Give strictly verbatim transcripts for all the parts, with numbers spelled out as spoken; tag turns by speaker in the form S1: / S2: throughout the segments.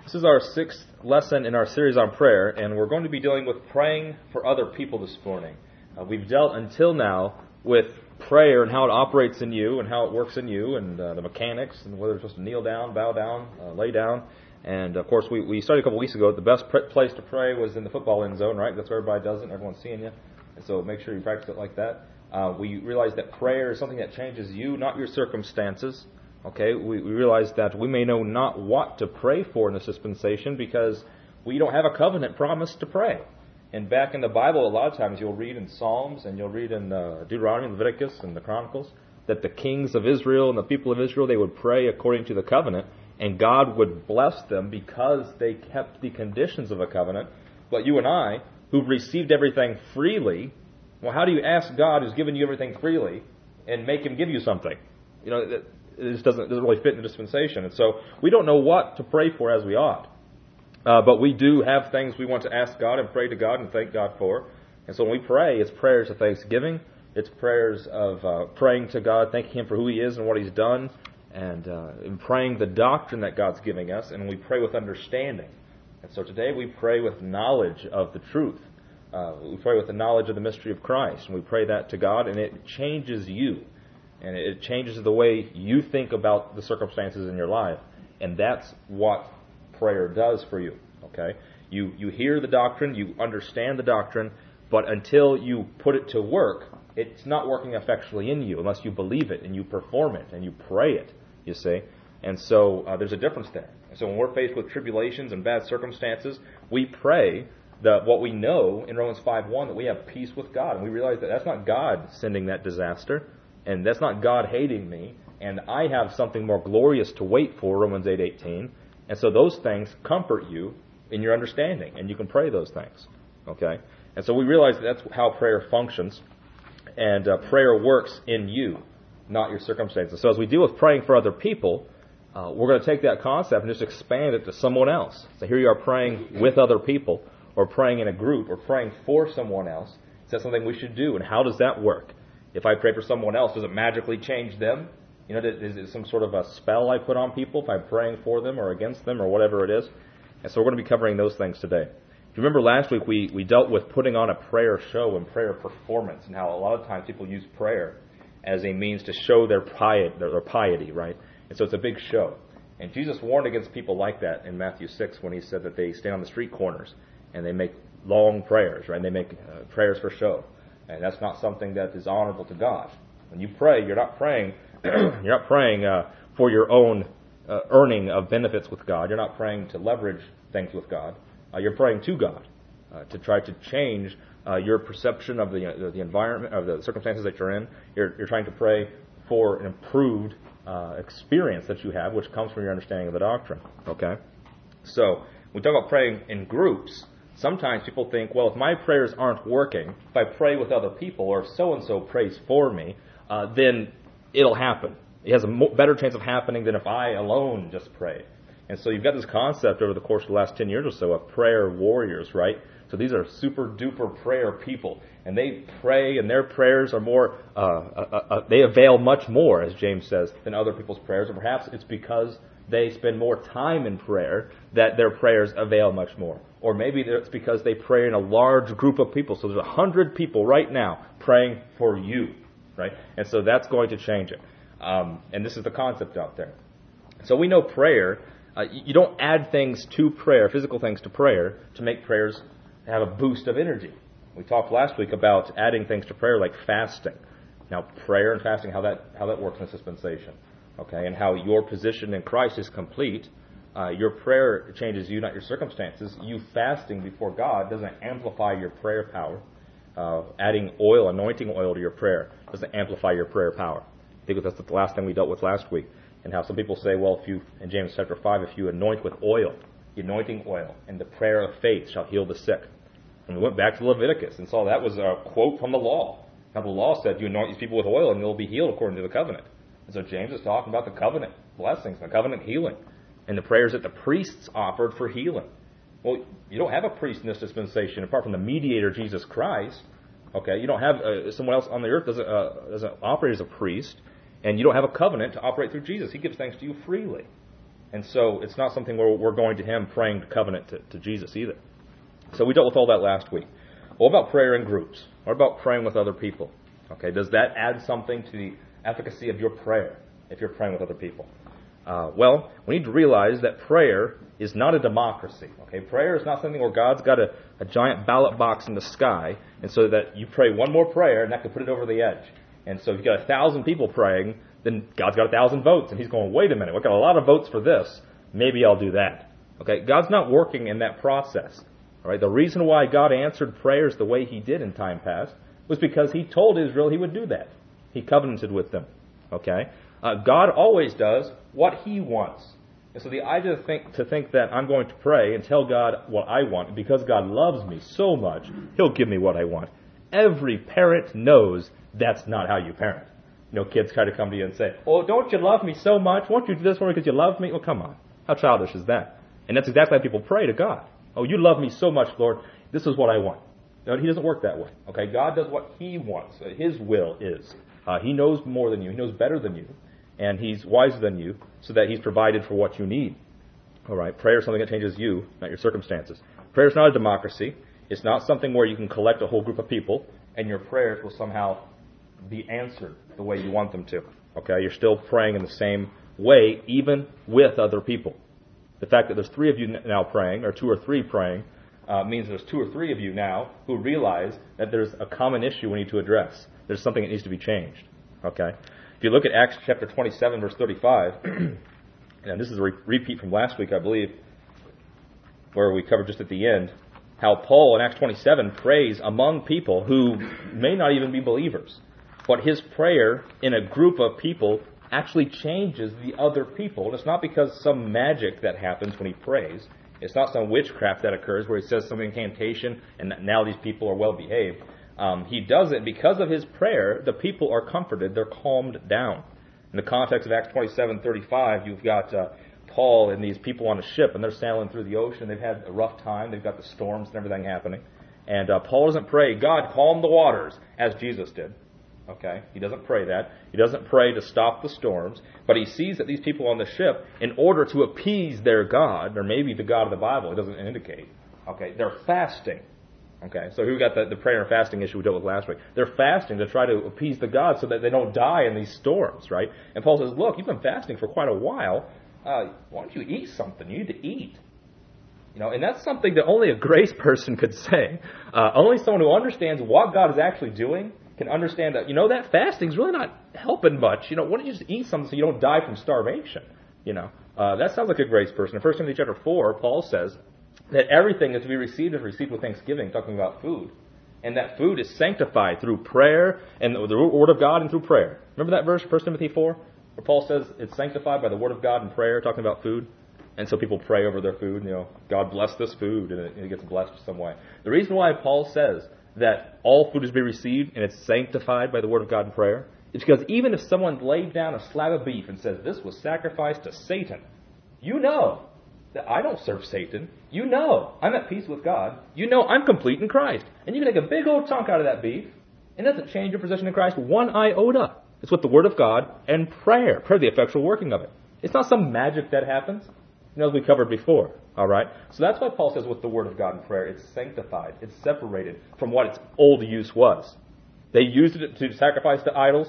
S1: This is our sixth lesson in our series on prayer, and we're going to be dealing with praying for other people this morning. Uh, we've dealt until now with prayer and how it operates in you and how it works in you and uh, the mechanics and whether it's supposed to kneel down, bow down, uh, lay down. And, of course, we, we started a couple weeks ago. The best pr- place to pray was in the football end zone, right? That's where everybody does it and everyone's seeing you. And so make sure you practice it like that. Uh, we realized that prayer is something that changes you, not your circumstances. Okay, we, we realize that we may know not what to pray for in this dispensation because we don't have a covenant promise to pray. And back in the Bible, a lot of times you'll read in Psalms and you'll read in uh, Deuteronomy, Leviticus, and the Chronicles that the kings of Israel and the people of Israel, they would pray according to the covenant, and God would bless them because they kept the conditions of a covenant. But you and I, who've received everything freely, well, how do you ask God who's given you everything freely and make Him give you something? You know, that, It just doesn't, doesn't really fit in the dispensation. And so we don't know what to pray for as we ought. Uh, but we do have things we want to ask God and pray to God and thank God for. And so when we pray, it's prayers of thanksgiving. It's prayers of uh, praying to God, thanking Him for who He is and what He's done, and, uh, and praying the doctrine that God's giving us. And we pray with understanding. And so today we pray with knowledge of the truth. Uh, we pray with the knowledge of the mystery of Christ. And we pray that to God, and it changes you. And it changes the way you think about the circumstances in your life. And that's what prayer does for you. Okay? You you hear the doctrine, you understand the doctrine, but until you put it to work, it's not working effectually in you unless you believe it and you perform it and you pray it, you see. And so uh, there's a difference there. So when we're faced with tribulations and bad circumstances, we pray that what we know in Romans five one, that we have peace with God. And we realize that that's not God sending that disaster. And that's not God hating me, and I have something more glorious to wait for, Romans eight eighteen. And so those things comfort you in your understanding, and you can pray those things. Okay? And so we realize that that's how prayer functions, and uh, prayer works in you, not your circumstances. So as we deal with praying for other people, uh, we're going to take that concept and just expand it to someone else. So here you are praying with other people, or praying in a group, or praying for someone else. Is that something we should do, and how does that work? If I pray for someone else, does it magically change them? You know, is it some sort of a spell I put on people if I'm praying for them or against them or whatever it is? And so we're going to be covering those things today. If you remember last week, we, we dealt with putting on a prayer show and prayer performance, and how a lot of times people use prayer as a means to show their piety, their piety, right? And so it's a big show. And Jesus warned against people like that in Matthew six when He said that they stand on the street corners and they make long prayers, right? And they make uh, prayers for show. And that's not something that is honorable to God. When you pray, you're not praying you're not praying uh, for your own uh, earning of benefits with God. You're not praying to leverage things with God. Uh, you're praying to God uh, to try to change uh, your perception of the uh, the environment, of the circumstances that you're in. You're, you're trying to pray for an improved uh, experience that you have, which comes from your understanding of the doctrine. Okay? So, when we talk about praying in groups, sometimes people think, well, if my prayers aren't working, if I pray with other people, or if so-and-so prays for me, uh, then it'll happen. It has a mo- better chance of happening than if I alone just pray. And so you've got this concept over the course of the last ten years or so of prayer warriors, right? So these are super-duper prayer people. And they pray, and their prayers are more, uh, uh, uh, they avail much more, as James says, than other people's prayers. And perhaps it's because they spend more time in prayer that their prayers avail much more. Or maybe it's because they pray in a large group of people. So there's a hundred people right now praying for you, right? And so that's going to change it. Um, and this is the concept out there. So we know prayer, uh, you don't add things to prayer, physical things to prayer, to make prayers have a boost of energy. We talked last week about adding things to prayer like fasting. Now, prayer and fasting, how that how that works in this dispensation. Okay, and how your position in Christ is complete. Uh, your prayer changes you, not your circumstances. You fasting before God doesn't amplify your prayer power. Uh, adding oil, anointing oil to your prayer doesn't amplify your prayer power. I think that's the last thing we dealt with last week. And how some people say, well, if you, in James chapter five, if you anoint with oil, the anointing oil, and the prayer of faith shall heal the sick. And we went back to Leviticus and saw that was a quote from the law. Now the law said, you anoint these people with oil and they'll be healed according to the covenant. And so James is talking about the covenant blessings, the covenant healing, and the prayers that the priests offered for healing. Well, you don't have a priest in this dispensation apart from the mediator, Jesus Christ. Okay, you don't have uh, someone else on the earth doesn't, uh, doesn't operate as a priest, and you don't have a covenant to operate through Jesus. He gives things to you freely. And so it's not something where we're going to him praying to covenant to, to Jesus either. So we dealt with all that last week. What about prayer in groups? What about praying with other people? Okay, does that add something to the efficacy of your prayer if you're praying with other people? Uh, well, we need to realize that prayer is not a democracy. Okay, prayer is not something where God's got a, a giant ballot box in the sky, and so that you pray one more prayer and that can put it over the edge. And so if you've got a thousand people praying, then God's got a thousand votes, and he's going, wait a minute, we've got a lot of votes for this. Maybe I'll do that. Okay, God's not working in that process. All right, the reason why God answered prayers the way he did in time past was because he told Israel he would do that. He covenanted with them. Okay, uh, God always does what he wants. And so the idea to think, to think that I'm going to pray and tell God what I want, because God loves me so much, he'll give me what I want. Every parent knows that's not how you parent. You know, kids try to come to you and say, oh, don't you love me so much? Won't you do this for me because you love me? Well, come on. How childish is that? And that's exactly how people pray to God. Oh, you love me so much, Lord. This is what I want. No, he doesn't work that way. Okay, God does what he wants. His will is. Uh, he knows more than you. He knows better than you. And he's wiser than you, so that he's provided for what you need. All right, prayer is something that changes you, not your circumstances. Prayer is not a democracy. It's not something where you can collect a whole group of people, and your prayers will somehow be answered the way you want them to. Okay, you're still praying in the same way, even with other people. The fact that there's three of you now praying, or two or three praying, uh, means there's two or three of you now who realize that there's a common issue we need to address. There's something that needs to be changed. Okay? If you look at Acts chapter twenty-seven, verse thirty-five, and this is a re- repeat from last week, I believe, where we covered just at the end, how Paul in Acts twenty-seven prays among people who may not even be believers. But his prayer in a group of people actually changes the other people. And it's not because some magic that happens when he prays. It's not some witchcraft that occurs where he says some incantation and now these people are well behaved. Um, he does it because of his prayer. The people are comforted. They're calmed down. In the context of Acts twenty-seven thirty-five, you've got uh, Paul and these people on a ship, and they're sailing through the ocean. They've had a rough time. They've got the storms and everything happening. And uh, Paul doesn't pray, God, calm the waters, as Jesus did. Okay? He doesn't pray that. He doesn't pray to stop the storms. But he sees that these people on the ship, in order to appease their God, or maybe the God of the Bible, it doesn't indicate, okay, they're fasting. Okay, so who got the, the prayer and fasting issue we dealt with last week? They're fasting to try to appease the God so that they don't die in these storms, right? And Paul says, look, you've been fasting for quite a while. Uh, why don't you eat something? You need to eat. You know, and that's something that only a grace person could say. Uh, only someone who understands what God is actually doing can understand that, you know, that fasting's really not helping much. You know, why don't you just eat something so you don't die from starvation? You know, uh, that sounds like a grace person. In First Timothy chapter four, Paul says that everything that to be received is received with thanksgiving, talking about food. And that food is sanctified through prayer and the, the Word of God and through prayer. Remember that verse, First Timothy four, where Paul says it's sanctified by the Word of God and prayer, talking about food? And so people pray over their food, you know, God bless this food, and it, and it gets blessed some way. The reason why Paul says that all food is to be received and it's sanctified by the Word of God and prayer is because even if someone laid down a slab of beef and says this was sacrificed to Satan, you know that I don't serve Satan. You know I'm at peace with God. You know I'm complete in Christ. And you can take a big old chunk out of that beef, and it doesn't change your position in Christ one iota. It's with the Word of God and prayer. Prayer, the effectual working of it. It's not some magic that happens. You know, as we covered before. All right? So that's why Paul says with the Word of God and prayer, it's sanctified. It's separated from what its old use was. They used it to sacrifice to idols.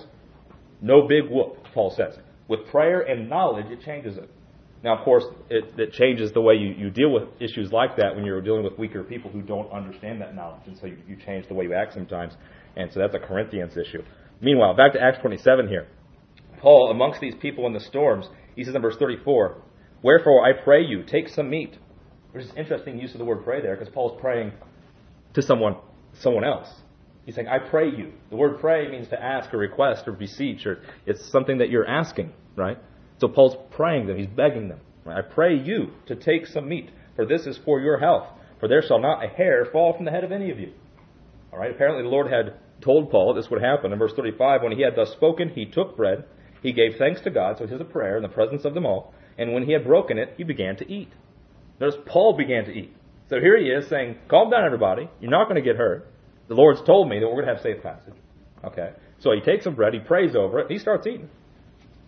S1: No big whoop, Paul says. With prayer and knowledge, it changes it. Now, of course, it, it changes the way you, you deal with issues like that when you're dealing with weaker people who don't understand that knowledge. And so you, you change the way you act sometimes. And so that's a Corinthians issue. Meanwhile, back to Acts twenty-seven here. Paul, amongst these people in the storms, he says in verse thirty-four, wherefore I pray you, take some meat. Which is interesting use of the word pray there, because Paul's praying to someone someone else. He's saying, I pray you. The word pray means to ask or request or beseech, or it's something that you're asking, right? So Paul's praying them, he's begging them. Right? I pray you to take some meat, for this is for your health, for there shall not a hair fall from the head of any of you. All right. Apparently the Lord had told Paul this would happen. In verse thirty-five, when he had thus spoken, he took bread, he gave thanks to God, so it is a prayer in the presence of them all, and when he had broken it, he began to eat. Notice Paul began to eat. So here he is saying, calm down everybody, you're not going to get hurt. The Lord's told me that we're going to have safe passage. Okay. So he takes some bread, he prays over it, and he starts eating.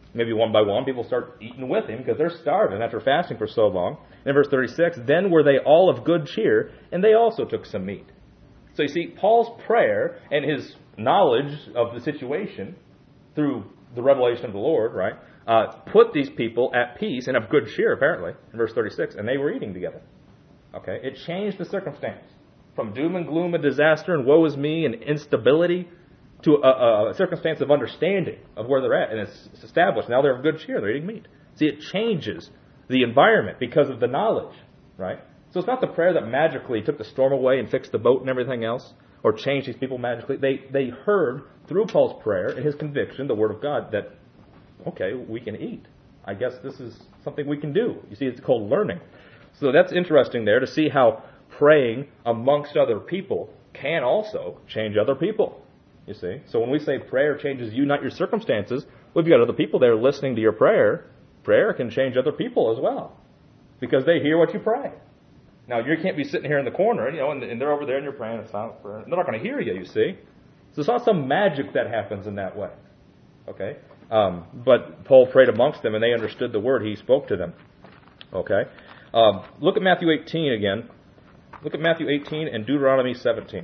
S1: maybe one by one, people start eating with him because they're starving after fasting for so long. And in verse thirty-six, then were they all of good cheer, and they also took some meat. So you see, Paul's prayer and his knowledge of the situation through the revelation of the Lord, right, uh, put these people at peace and of good cheer, apparently, in verse thirty-six, and they were eating together. Okay, it changed the circumstance from doom and gloom and disaster and woe is me and instability to a, a circumstance of understanding of where they're at, and it's, it's established. Now they're of good cheer. They're eating meat. See, it changes the environment because of the knowledge, right? So it's not the prayer that magically took the storm away and fixed the boat and everything else, or changed these people magically. They they heard through Paul's prayer and his conviction, the Word of God, that, okay, we can eat. I guess this is something we can do. You see, it's called learning. So that's interesting there to see how praying amongst other people can also change other people. You see? So when we say prayer changes you, not your circumstances, well, if you've got other people there listening to your prayer, prayer can change other people as well. Because they hear what you pray. Now, you can't be sitting here in the corner, you know, and, and they're over there and you're praying a silent prayer. They're not going to hear you, you see. So it's not some magic that happens in that way. Okay? Um, but Paul prayed amongst them and they understood the word. He spoke to them. Okay? Um, look at Matthew eighteen again. Look at Matthew eighteen and Deuteronomy seventeen.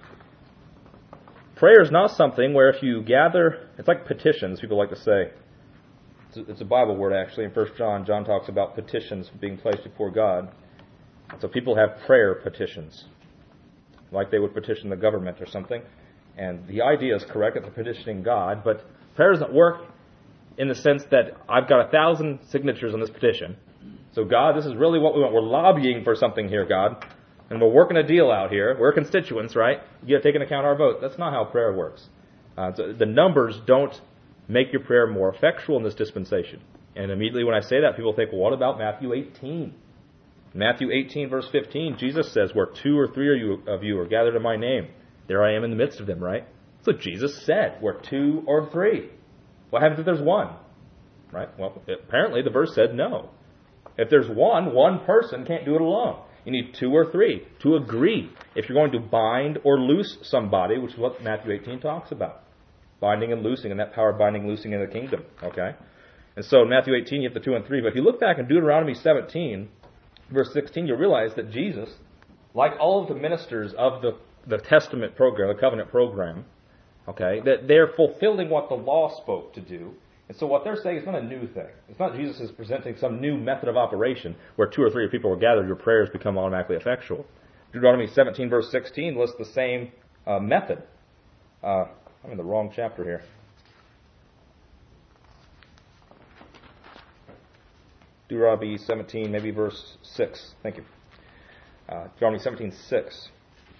S1: Prayer is not something where if you gather, it's like petitions, people like to say. It's a, it's a Bible word, actually. In First John, John talks about petitions being placed before God. So people have prayer petitions, like they would petition the government or something. And the idea is correct that they're petitioning God, but prayer doesn't work in the sense that I've got a thousand signatures on this petition. So God, this is really what we want. We're lobbying for something here, God. And we're working a deal out here. We're constituents, right? You got to take into account our vote. That's not how prayer works. Uh, so the numbers don't make your prayer more effectual in this dispensation. And immediately when I say that, people think, well, what about Matthew eighteen? Matthew eighteen, verse fifteen, Jesus says, where two or three of you, of you are gathered in my name, there I am in the midst of them, right? That's what Jesus said, where two or three. What happens if there's one? Right? Well, apparently the verse said no. If there's one, one person can't do it alone. You need two or three to agree if you're going to bind or loose somebody, which is what Matthew eighteen talks about. Binding and loosing, and that power of binding and loosing in the kingdom. Okay? And so in Matthew eighteen, you have the two and three. But if you look back in Deuteronomy seventeen, verse sixteen, you'll realize that Jesus, like all of the ministers of the, the Testament program, the covenant program, okay, that they're fulfilling what the law spoke to do. And so what they're saying is not a new thing. It's not Jesus is presenting some new method of operation where two or three people are gathered, your prayers become automatically effectual. Deuteronomy seventeen, verse sixteen lists the same uh, method. Uh, I'm in the wrong chapter here. Deuteronomy seventeen, maybe verse six. Thank you. Uh, Deuteronomy seventeen, six.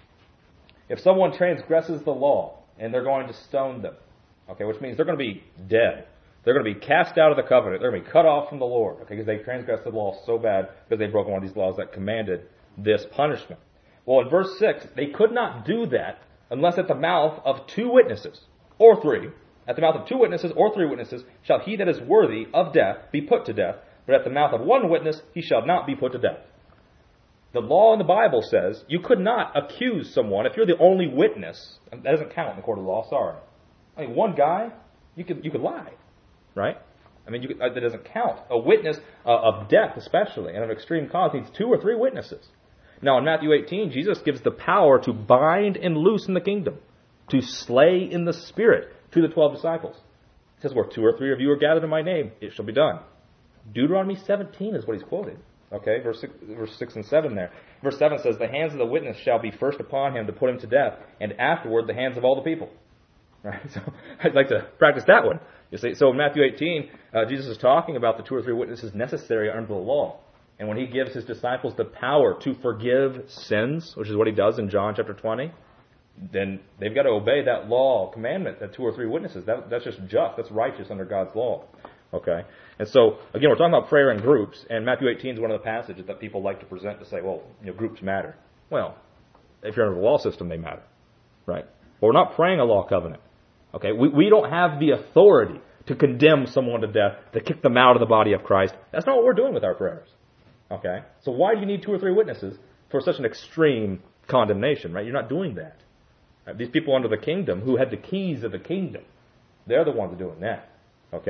S1: If someone transgresses the law, and they're going to stone them, okay, which means they're going to be dead. They're going to be cast out of the covenant. They're going to be cut off from the Lord, okay, because they transgressed the law so bad because they broke one of these laws that commanded this punishment. Well, in verse six, they could not do that unless at the mouth of two witnesses, or three, at the mouth of two witnesses or three witnesses, shall he that is worthy of death be put to death, but at the mouth of one witness he shall not be put to death. The law in the Bible says you could not accuse someone if you're the only witness. That doesn't count in the court of law, sorry. I mean, one guy, you could you could lie, right? I mean, you could, uh, that doesn't count. A witness uh, of death, especially, and of extreme cause, needs two or three witnesses. Now, in Matthew eighteen, Jesus gives the power to bind and loose in the kingdom, to slay in the spirit to the twelve disciples. He says, where two or three of you are gathered in my name, it shall be done. Deuteronomy seventeen is what he's quoted. Okay, verse six, verse six and seven there. Verse seven says, the hands of the witness shall be first upon him to put him to death, and afterward the hands of all the people. Right? So I'd like to practice that one. You see, so in Matthew eighteen, uh, Jesus is talking about the two or three witnesses necessary under the law. And when he gives his disciples the power to forgive sins, which is what he does in John chapter twenty, then they've got to obey that law commandment, that two or three witnesses. That, that's just just. That's righteous under God's law. Okay? And so, again, we're talking about prayer in groups, and Matthew eighteen is one of the passages that people like to present to say, well, you know, groups matter. Well, if you're under the law system, they matter. Right? But we're not praying a law covenant. Okay? We, we don't have the authority to condemn someone to death, to kick them out of the body of Christ. That's not what we're doing with our prayers. Okay? So why do you need two or three witnesses for such an extreme condemnation, right? You're not doing that. Right? These people under the kingdom who had the keys of the kingdom, they're the ones doing that. Okay?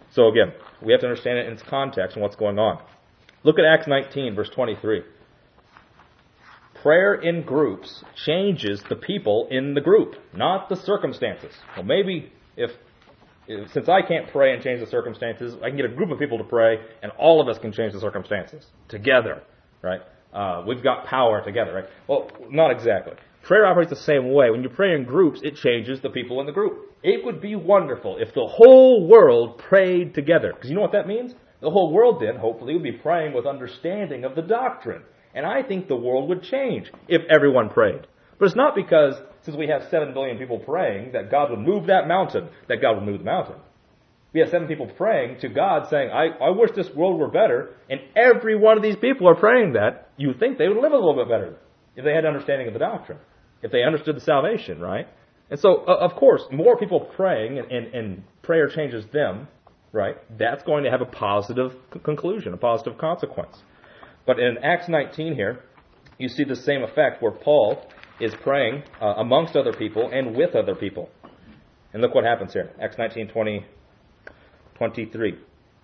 S1: So again, we have to understand it in its context and what's going on. Look at Acts nineteen, verse twenty-three. Prayer in groups changes the people in the group, not the circumstances. Well, maybe if, if since I can't pray and change the circumstances, I can get a group of people to pray, and all of us can change the circumstances together, right? Uh, we've got power together, right? Well, not exactly. Prayer operates the same way. When you pray in groups, it changes the people in the group. It would be wonderful if the whole world prayed together. Because you know what that means? The whole world then, hopefully, would be praying with understanding of the doctrine. And I think the world would change if everyone prayed. But it's not because, since we have seven billion people praying, that God would move that mountain, that God would move the mountain. We have seven people praying to God saying, I, I wish this world were better, and every one of these people are praying that. You would think they would live a little bit better if they had understanding of the doctrine, if they understood the salvation, right? And so, uh, of course, more people praying and, and, and prayer changes them, right? That's going to have a positive c- conclusion, a positive consequence. But in Acts nineteen here, you see the same effect where Paul is praying uh, amongst other people and with other people. And look what happens here. Acts nineteen, twenty, twenty-three.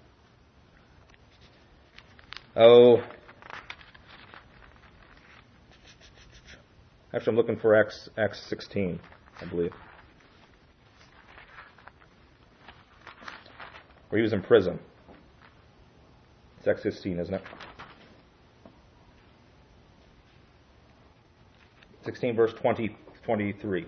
S1: Oh, actually I'm looking for Acts, Acts sixteen, I believe. Where he was in prison. It's Acts sixteen, isn't it? sixteen verse twenty, twenty-three.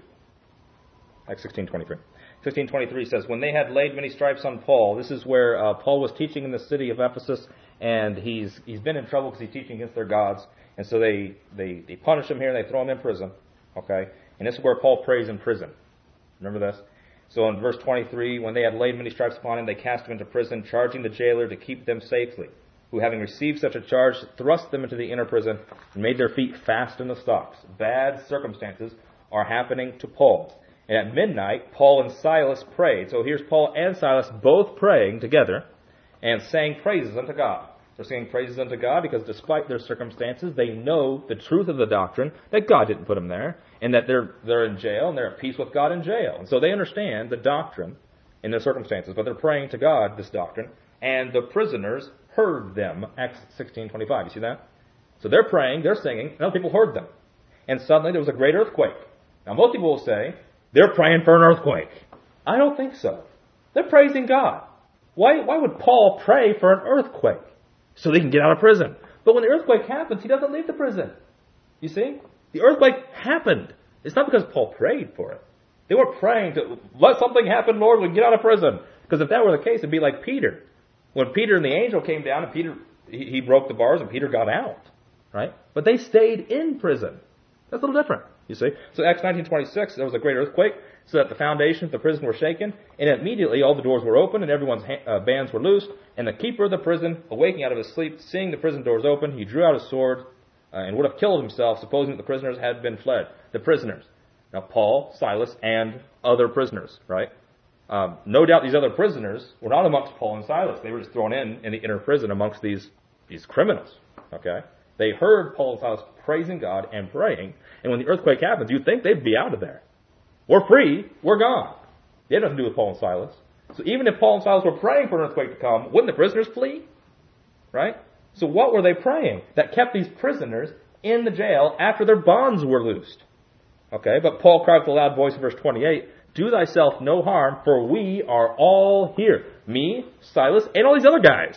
S1: Acts sixteen, twenty-three. sixteen twenty-three says, when they had laid many stripes on Paul, this is where uh, Paul was teaching in the city of Ephesus, and he's he's been in trouble because he's teaching against their gods, and so they, they, they punish him here and they throw him in prison. Okay? And this is where Paul prays in prison. Remember this? So in verse twenty-three, when they had laid many stripes upon him, they cast him into prison, charging the jailer to keep them safely, who, having received such a charge, thrust them into the inner prison and made their feet fast in the stocks. Bad circumstances are happening to Paul. And at midnight, Paul and Silas prayed. So here's Paul and Silas both praying together and saying praises unto God. They're saying praises unto God because despite their circumstances, they know the truth of the doctrine, that God didn't put them there, and that they're they're in jail, and they're at peace with God in jail. And so they understand the doctrine in their circumstances, but they're praying to God this doctrine, and the prisoners heard them. Acts sixteen twenty-five. You see that? So they're praying, they're singing, and other people heard them. And suddenly there was a great earthquake. Now most people will say, they're praying for an earthquake. I don't think so. They're praising God. Why, why would Paul pray for an earthquake? So they can get out of prison. But when the earthquake happens, he doesn't leave the prison. You see? The earthquake happened. It's not because Paul prayed for it. They were praying to, let something happen, Lord, we can get out of prison. Because if that were the case, it'd be like Peter. When Peter and the angel came down, and Peter, he, he broke the bars, and Peter got out. Right? But they stayed in prison. That's a little different, you see. So Acts nineteen twenty-six, there was a great earthquake, so that the foundations of the prison were shaken, and immediately all the doors were open, and everyone's ha- uh, bands were loosed, and the keeper of the prison, awaking out of his sleep, seeing the prison doors open, he drew out his sword, uh, and would have killed himself, supposing that the prisoners had been fled. The prisoners. Now Paul, Silas, and other prisoners, right? Um, no doubt these other prisoners were not amongst Paul and Silas. They were just thrown in in the inner prison amongst these, these criminals, okay? They heard Paul and Silas praising God and praying, and when the earthquake happens, you'd think they'd be out of there. We're free, we're gone. They had nothing to do with Paul and Silas. So even if Paul and Silas were praying for an earthquake to come, wouldn't the prisoners flee? Right? So what were they praying that kept these prisoners in the jail after their bonds were loosed? Okay, but Paul cried with a loud voice in verse twenty-eight, do thyself no harm, for we are all here. Me, Silas, and all these other guys.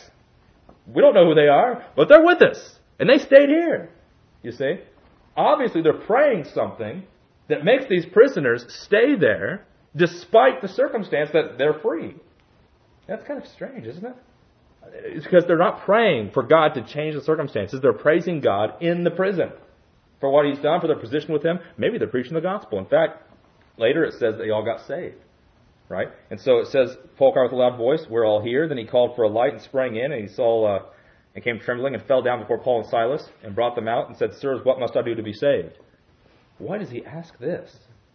S1: We don't know who they are, but they're with us. And they stayed here. You see? Obviously they're praying something that makes these prisoners stay there despite the circumstance that they're free. That's kind of strange, isn't it? It's because they're not praying for God to change the circumstances. They're praising God in the prison for what He's done, for their position with Him. Maybe they're preaching the gospel. In fact, later it says they all got saved. Right? And so it says, Paul cried with a loud voice, we're all here. Then he called for a light and sprang in, and he saw... Uh, and came trembling and fell down before Paul and Silas and brought them out and said, sirs, what must I do to be saved? Why does he ask this?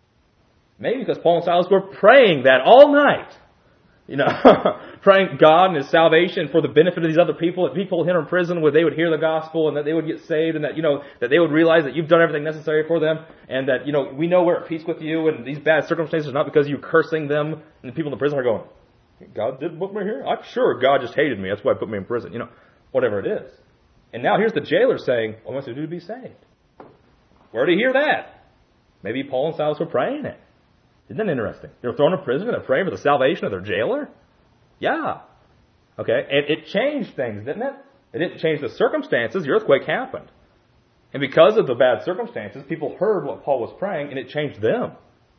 S1: Maybe because Paul and Silas were praying that all night. You know, praying God and His salvation for the benefit of these other people, that people here in prison where they would hear the gospel and that they would get saved and that, you know, that they would realize that you've done everything necessary for them and that, you know, we know we're at peace with you and these bad circumstances are not because you're cursing them and the people in the prison are going, God didn't put me here? I'm sure God just hated me. That's why he put me in prison. You know, whatever it is. And now here's the jailer saying, what must I do to be saved? Where did he hear that? Maybe Paul and Silas were praying it. Isn't that interesting? They were thrown in prison and they're praying for the salvation of their jailer? Yeah. Okay, and it changed things, didn't it? It didn't change the circumstances. The earthquake happened. And because of the bad circumstances, people heard what Paul was praying, and it changed them.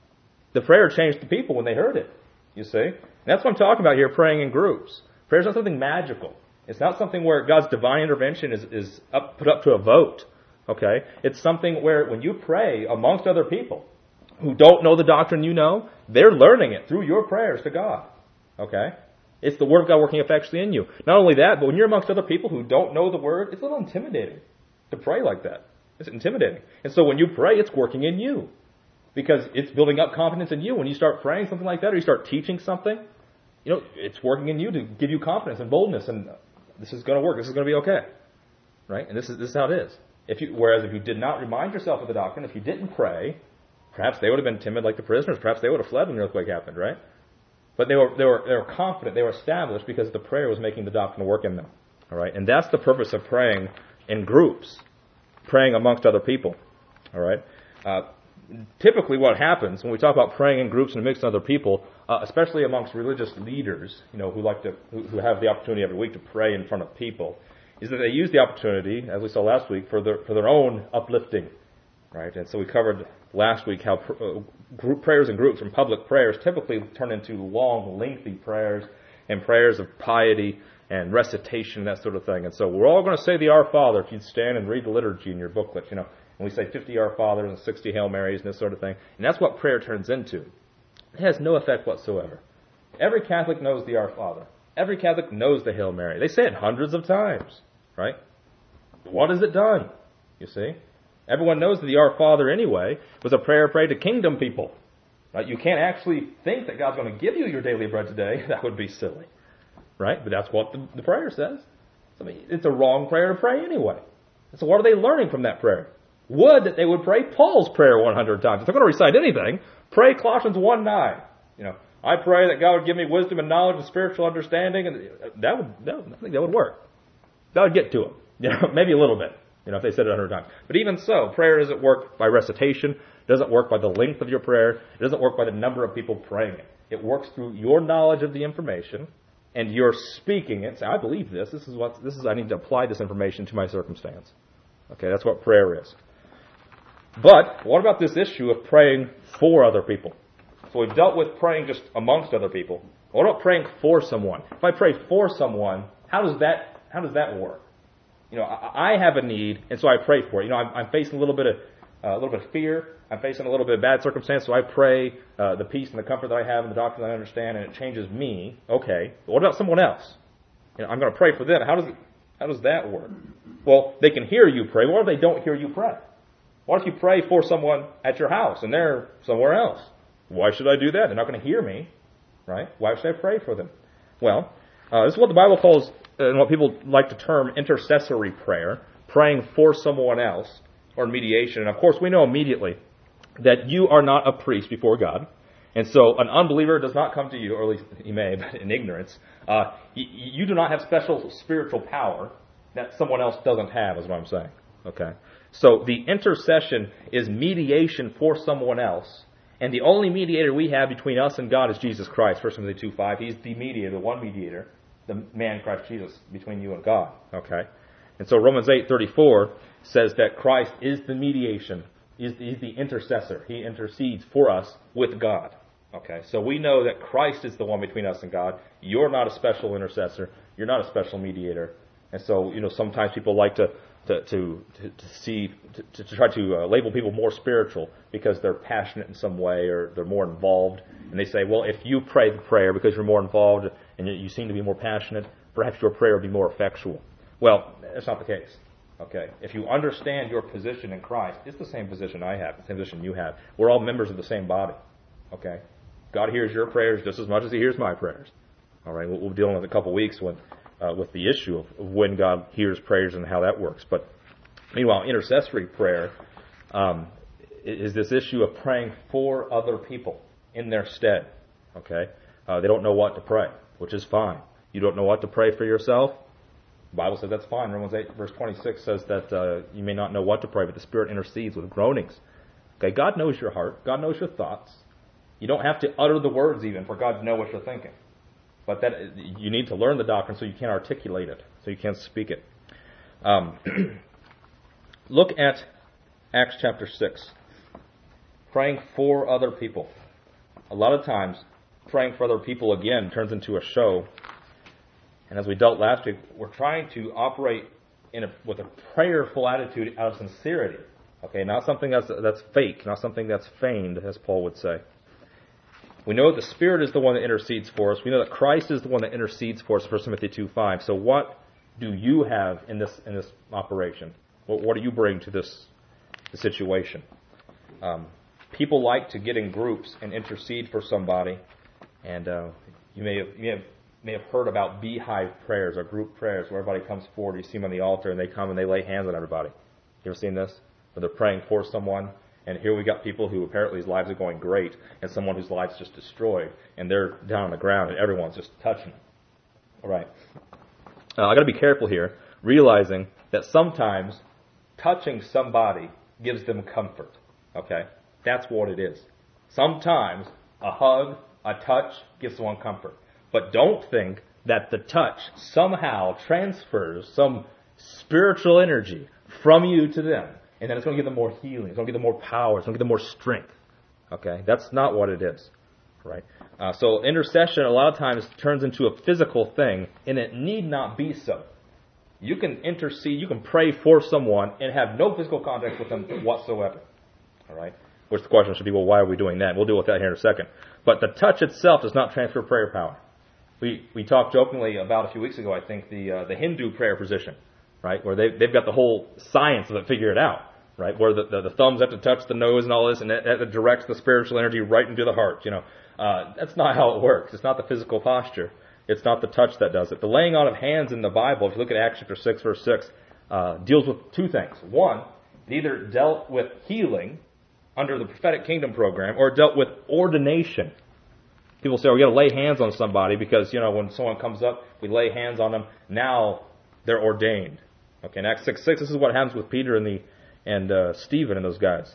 S1: The prayer changed the people when they heard it, you see. And that's what I'm talking about here, praying in groups. Prayer is not something magical. It's not something where God's divine intervention is, is up, put up to a vote, okay? It's something where when you pray amongst other people who don't know the doctrine you know, they're learning it through your prayers to God, okay? It's the Word of God working effectually in you. Not only that, but when you're amongst other people who don't know the Word, it's a little intimidating to pray like that. It's intimidating. And so when you pray, it's working in you because it's building up confidence in you. When you start praying something like that or you start teaching something, you know, it's working in you to give you confidence and boldness and this is going to work. This is going to be okay. Right? And this is this is how it is. If you, whereas if you did not remind yourself of the doctrine, if you didn't pray, perhaps they would have been timid like the prisoners. Perhaps they would have fled when the earthquake happened, right? But they were they were they were confident. They were established because the prayer was making the doctrine work in them. All right? And that's the purpose of praying in groups, praying amongst other people. All right? Uh, typically what happens when we talk about praying in groups and amongst other people, uh, especially amongst religious leaders, you know, who like to who, who have the opportunity every week to pray in front of people, is that they use the opportunity, as we saw last week, for their for their own uplifting. Right? And so we covered last week how pr- uh, group prayers and groups and public prayers typically turn into long, lengthy prayers and prayers of piety and recitation, that sort of thing. And so we're all going to say the Our Father if you'd stand and read the liturgy in your booklet, you know. And we say fifty Our Fathers and sixty Hail Marys and this sort of thing. And that's what prayer turns into. It has no effect whatsoever. Every Catholic knows the Our Father. Every Catholic knows the Hail Mary. They say it hundreds of times, right? What has it done? You see? Everyone knows that the Our Father anyway was a prayer prayed to kingdom people. Right? You can't actually think that God's going to give you your daily bread today. That would be silly. Right? But that's what the, the prayer says. I mean, it's a wrong prayer to pray anyway. So what are they learning from that prayer? Would that they would pray Paul's prayer one hundred times. If they're going to recite anything, pray Colossians one nine. You know, I pray that God would give me wisdom and knowledge and spiritual understanding, and that would, that would I think that would work. That would get to them. You know, maybe a little bit. You know, if they said it a hundred times. But even so, prayer doesn't work by recitation. It doesn't work by the length of your prayer. It doesn't work by the number of people praying it. It works through your knowledge of the information and you're speaking it. Say, I believe this. This is what this is. I need to apply this information to my circumstance. Okay, that's what prayer is. But what about this issue of praying for other people? So we've dealt with praying just amongst other people. What about praying for someone? If I pray for someone, how does that how does that work? You know, I, I have a need, and so I pray for it. You know, I'm, I'm facing a little bit of uh, a little bit of fear. I'm facing a little bit of bad circumstance, so I pray uh, the peace and the comfort that I have and the doctrine that I understand, and it changes me. Okay, but what about someone else? You know, I'm going to pray for them. How does it, how does that work? Well, they can hear you pray. What if they don't hear you pray? What if you pray for someone at your house and they're somewhere else? Why should I do that? They're not going to hear me, right? Why should I pray for them? Well, uh, this is what the Bible calls, uh, and what people like to term intercessory prayer, praying for someone else, or mediation. And of course, we know immediately that you are not a priest before God. And so an unbeliever does not come to you, or at least he may, but in ignorance. Uh, you, you do not have special spiritual power that someone else doesn't have, is what I'm saying. Okay? So the intercession is mediation for someone else. And the only mediator we have between us and God is Jesus Christ. First Timothy two five. He's the mediator, the one mediator, the man Christ Jesus, between you and God. Okay? And so Romans eight thirty-four says that Christ is the mediation, is the, is the intercessor. He intercedes for us with God. Okay? So we know that Christ is the one between us and God. You're not a special intercessor. You're not a special mediator. And so, you know, sometimes people like to To, to, to, to see, to, to try to uh, label people more spiritual because they're passionate in some way or they're more involved. And they say, well, if you pray the prayer because you're more involved and you, you seem to be more passionate, perhaps your prayer will be more effectual. Well, that's not the case. Okay? If you understand your position in Christ, it's the same position I have, the same position you have. We're all members of the same body. Okay? God hears your prayers just as much as He hears my prayers. All right? We'll, we'll deal with it in a couple weeks when Uh, with the issue of, of when God hears prayers and how that works. But meanwhile, intercessory prayer um, is this issue of praying for other people in their stead. Okay, uh, they don't know what to pray. which is fine. You don't know what to pray for yourself? The Bible says that's fine. Romans eight, verse twenty-six says that uh, you may not know what to pray, but the Spirit intercedes with groanings. Okay, God knows your heart. God knows your thoughts. You don't have to utter the words even for God to know what you're thinking. But that you need to learn the doctrine so you can articulate it, so you can speak it. Um, look at Acts chapter six. Praying for other people. A lot of times, praying for other people, again, turns into a show. And as we dealt last week, we're trying to operate in a, with a prayerful attitude out of sincerity. Okay, not something that's, that's fake, not something that's feigned, as Paul would say. We know that the Spirit is the one that intercedes for us. We know that Christ is the one that intercedes for us, First Timothy two five. So what do you have in this in this operation? What, what do you bring to this the situation? Um, people like to get in groups and intercede for somebody. And uh, you may have, you may have may have heard about beehive prayers or group prayers where everybody comes forward. You see them on the altar and they come and they lay hands on everybody. You ever seen this? Where they're praying for someone. And here we got people who apparently whose lives are going great, and someone whose life's just destroyed, and they're down on the ground, and everyone's just touching them. All right. Uh, I got to be careful here, realizing that sometimes touching somebody gives them comfort. Okay, that's what it is. Sometimes a hug, a touch gives someone comfort, but don't think that the touch somehow transfers some spiritual energy from you to them. And then it's going to give them more healing. It's going to give them more power. It's going to give them more strength. Okay? That's not what it is. Right? Uh, so intercession a lot of times turns into a physical thing, and it need not be so. You can intercede, you can pray for someone and have no physical contact with them whatsoever. All right? Which the question should be, well, why are we doing that? We'll deal with that here in a second. But the touch itself does not transfer prayer power. We we talked jokingly about a few weeks ago, I think, the uh, the Hindu prayer position, right? Where they they've got the whole science of it figured out. Right, where the, the, the thumbs have to touch the nose and all this, and that, that directs the spiritual energy right into the heart. You know, uh, that's not how it works. It's not the physical posture. It's not the touch that does it. The laying on of hands in the Bible, if you look at Acts chapter six, verse six, uh, deals with two things. One, it either dealt with healing under the prophetic kingdom program, or it dealt with ordination. People say, oh, we got to lay hands on somebody because, you know, when someone comes up, we lay hands on them. Now they're ordained. Okay, in Acts six six, this is what happens with Peter and the and uh, Stephen and those guys.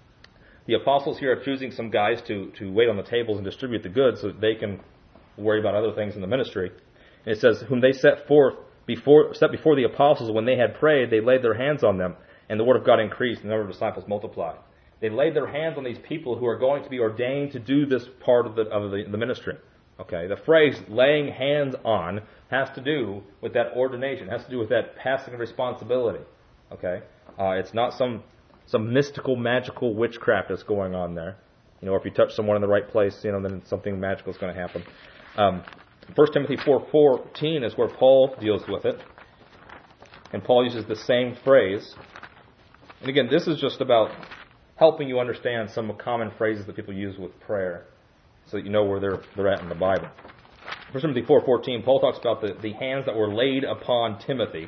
S1: The apostles here are choosing some guys to, to wait on the tables and distribute the goods so that they can worry about other things in the ministry. And it says, whom they set forth before set before the apostles, when they had prayed, they laid their hands on them, and the word of God increased, and the number of disciples multiplied. They laid their hands on these people who are going to be ordained to do this part of the of the, the ministry. Okay, the phrase laying hands on has to do with that ordination, has to do with that passing of responsibility. Okay? Uh, it's not some some mystical, magical witchcraft that's going on there. You know, if you touch someone in the right place, you know, then something magical is going to happen. Um, First Timothy four fourteen is where Paul deals with it. And Paul uses the same phrase. And again, this is just about helping you understand some common phrases that people use with prayer so that you know where they're, they're at in the Bible. First Timothy four fourteen, Paul talks about the, the hands that were laid upon Timothy.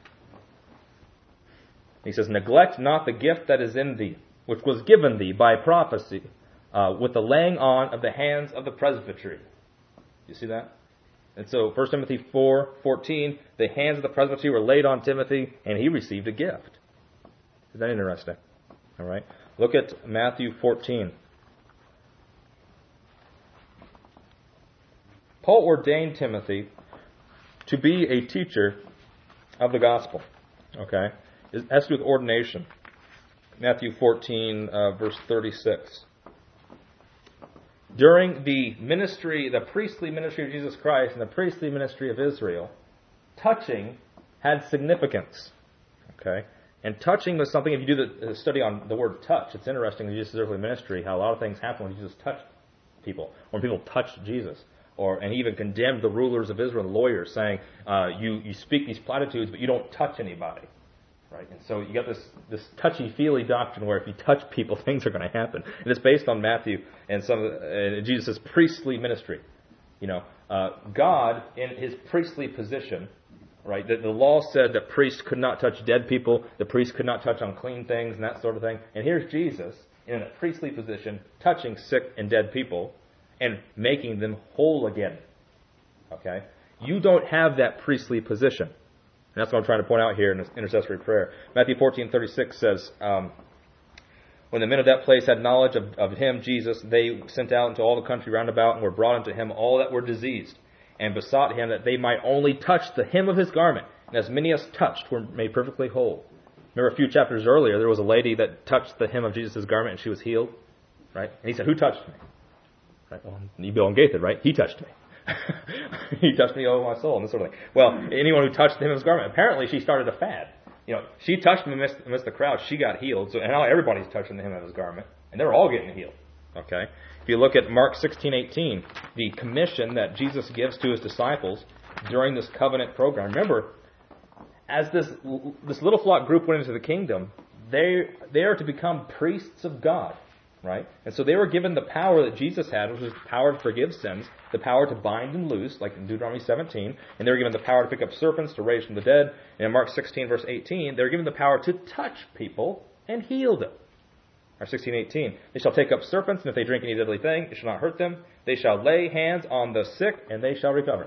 S1: He says, neglect not the gift that is in thee, which was given thee by prophecy, uh, with the laying on of the hands of the presbytery. You see that? And so, First Timothy four fourteen, the hands of the presbytery were laid on Timothy, and he received a gift. Isn't that interesting? All right. Look at Matthew fourteen. Paul ordained Timothy to be a teacher of the gospel. Okay? It has to do with ordination. Matthew fourteen, uh, verse thirty-six. During the ministry, the priestly ministry of Jesus Christ and the priestly ministry of Israel, touching had significance. Okay? And touching was something, if you do the study on the word touch, it's interesting in Jesus' earthly ministry how a lot of things happen when Jesus touched people, when people touched Jesus. Or, and he even condemned the rulers of Israel, the lawyers, saying, uh, you, you speak these platitudes, but you don't touch anybody. Right? And so you got this, this touchy-feely doctrine where if you touch people, things are going to happen. And it's based on Matthew and some of uh, Jesus' priestly ministry. You know, uh, God, in his priestly position, right, the, the law said that priests could not touch dead people, the priests could not touch unclean things and that sort of thing. And here's Jesus in a priestly position touching sick and dead people and making them whole again. Okay? You don't have that priestly position. And that's what I'm trying to point out here in this intercessory prayer. Matthew fourteen thirty-six says, um, when the men of that place had knowledge of, of him, Jesus, they sent out into all the country round about and were brought unto him all that were diseased, and besought him that they might only touch the hem of his garment. And as many as touched were made perfectly whole. Remember a few chapters earlier, there was a lady that touched the hem of Jesus' garment and she was healed. Right? And he said, who touched me? Right? Well, you Bill and Gaither, right? He touched me. He touched me, oh my soul, and this sort of thing. Well, anyone who touched the hem of his garment, apparently she started a fad. You know, she touched him amidst, amidst the crowd, she got healed. So now everybody's touching the hem of his garment, and they're all getting healed. Okay? If you look at Mark sixteen eighteen, the commission that Jesus gives to his disciples during this covenant program. Remember, as this this little flock group went into the kingdom, they they are to become priests of God. Right? And so they were given the power that Jesus had, which was the power to forgive sins, the power to bind and loose, like in Deuteronomy seventeen, and they were given the power to pick up serpents, to raise from the dead. And in Mark sixteen, verse eighteen, they were given the power to touch people and heal them. Or sixteen eighteen, they shall take up serpents, and if they drink any deadly thing, it shall not hurt them. They shall lay hands on the sick, and they shall recover.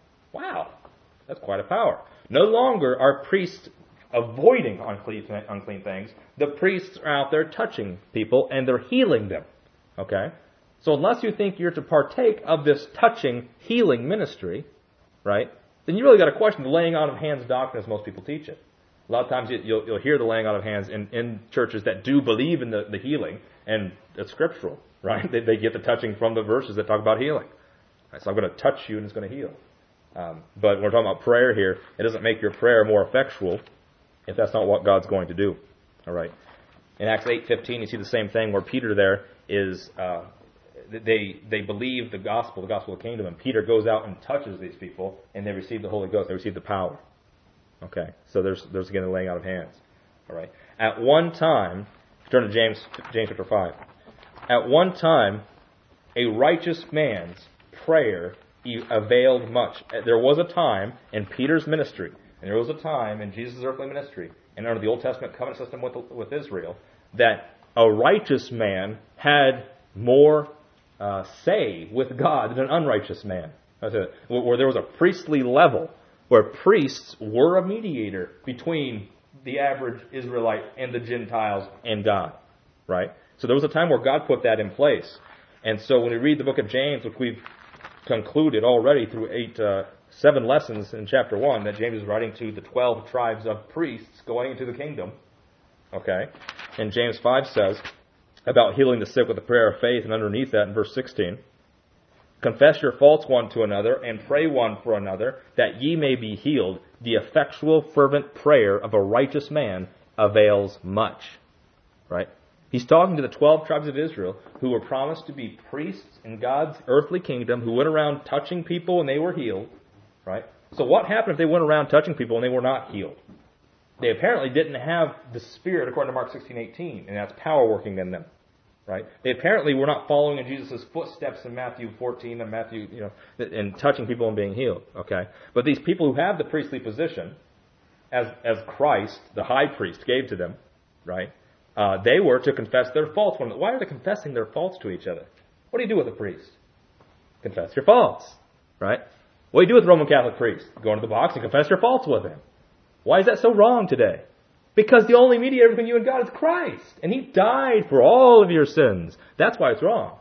S1: Wow, that's quite a power. No longer are priests avoiding unclean, unclean things. The priests are out there touching people and they're healing them. Okay? So unless you think you're to partake of this touching, healing ministry, right, then you really got to question the laying on of hands doctrine as most people teach it. A lot of times you'll, you'll hear the laying on of hands in, in churches that do believe in the, the healing, and it's scriptural, right? They, they get the touching from the verses that talk about healing. Right, so I'm going to touch you and it's going to heal. Um, but when we're talking about prayer here, it doesn't make your prayer more effectual if that's not what God's going to do. All right. In Acts eight fifteen, you see the same thing where Peter there is, uh, they they believe the gospel, the gospel of the kingdom, and Peter goes out and touches these people, and they receive the Holy Ghost. They receive the power. Okay. So there's there's again the laying out of hands. All right. At one time, turn to James James chapter five. At one time, a righteous man's prayer availed much. There was a time in Peter's ministry, and there was a time in Jesus' earthly ministry, and under the Old Testament covenant system with, with Israel, that a righteous man had more uh, say with God than an unrighteous man. That's it. Where there was a priestly level, where priests were a mediator between the average Israelite and the Gentiles and God. Right? So there was a time where God put that in place. And so when we read the book of James, which we've concluded already through eight, uh, seven lessons in chapter one, that James is writing to the twelve tribes of priests going into the kingdom. Okay? And James five says about healing the sick with the prayer of faith, and underneath that in verse sixteen, confess your faults one to another, and pray one for another, that ye may be healed. The effectual, fervent prayer of a righteous man avails much. Right? He's talking to the twelve tribes of Israel who were promised to be priests in God's earthly kingdom, who went around touching people and they were healed. Right? So what happened if they went around touching people and they were not healed? They apparently didn't have the Spirit, according to Mark sixteen eighteen, and that's power working in them. Right? They apparently were not following in Jesus' footsteps in Matthew fourteen and Matthew, you know, and touching people and being healed. Okay? But these people who have the priestly position, as as Christ, the high priest, gave to them, right? Uh, they were to confess their faults. Why are they confessing their faults to each other? What do you do with a priest? Confess your faults, right? What do you do with a Roman Catholic priest? Go into the box and confess your faults with him. Why is that so wrong today? Because the only mediator between you and God is Christ, and He died for all of your sins. That's why it's wrong.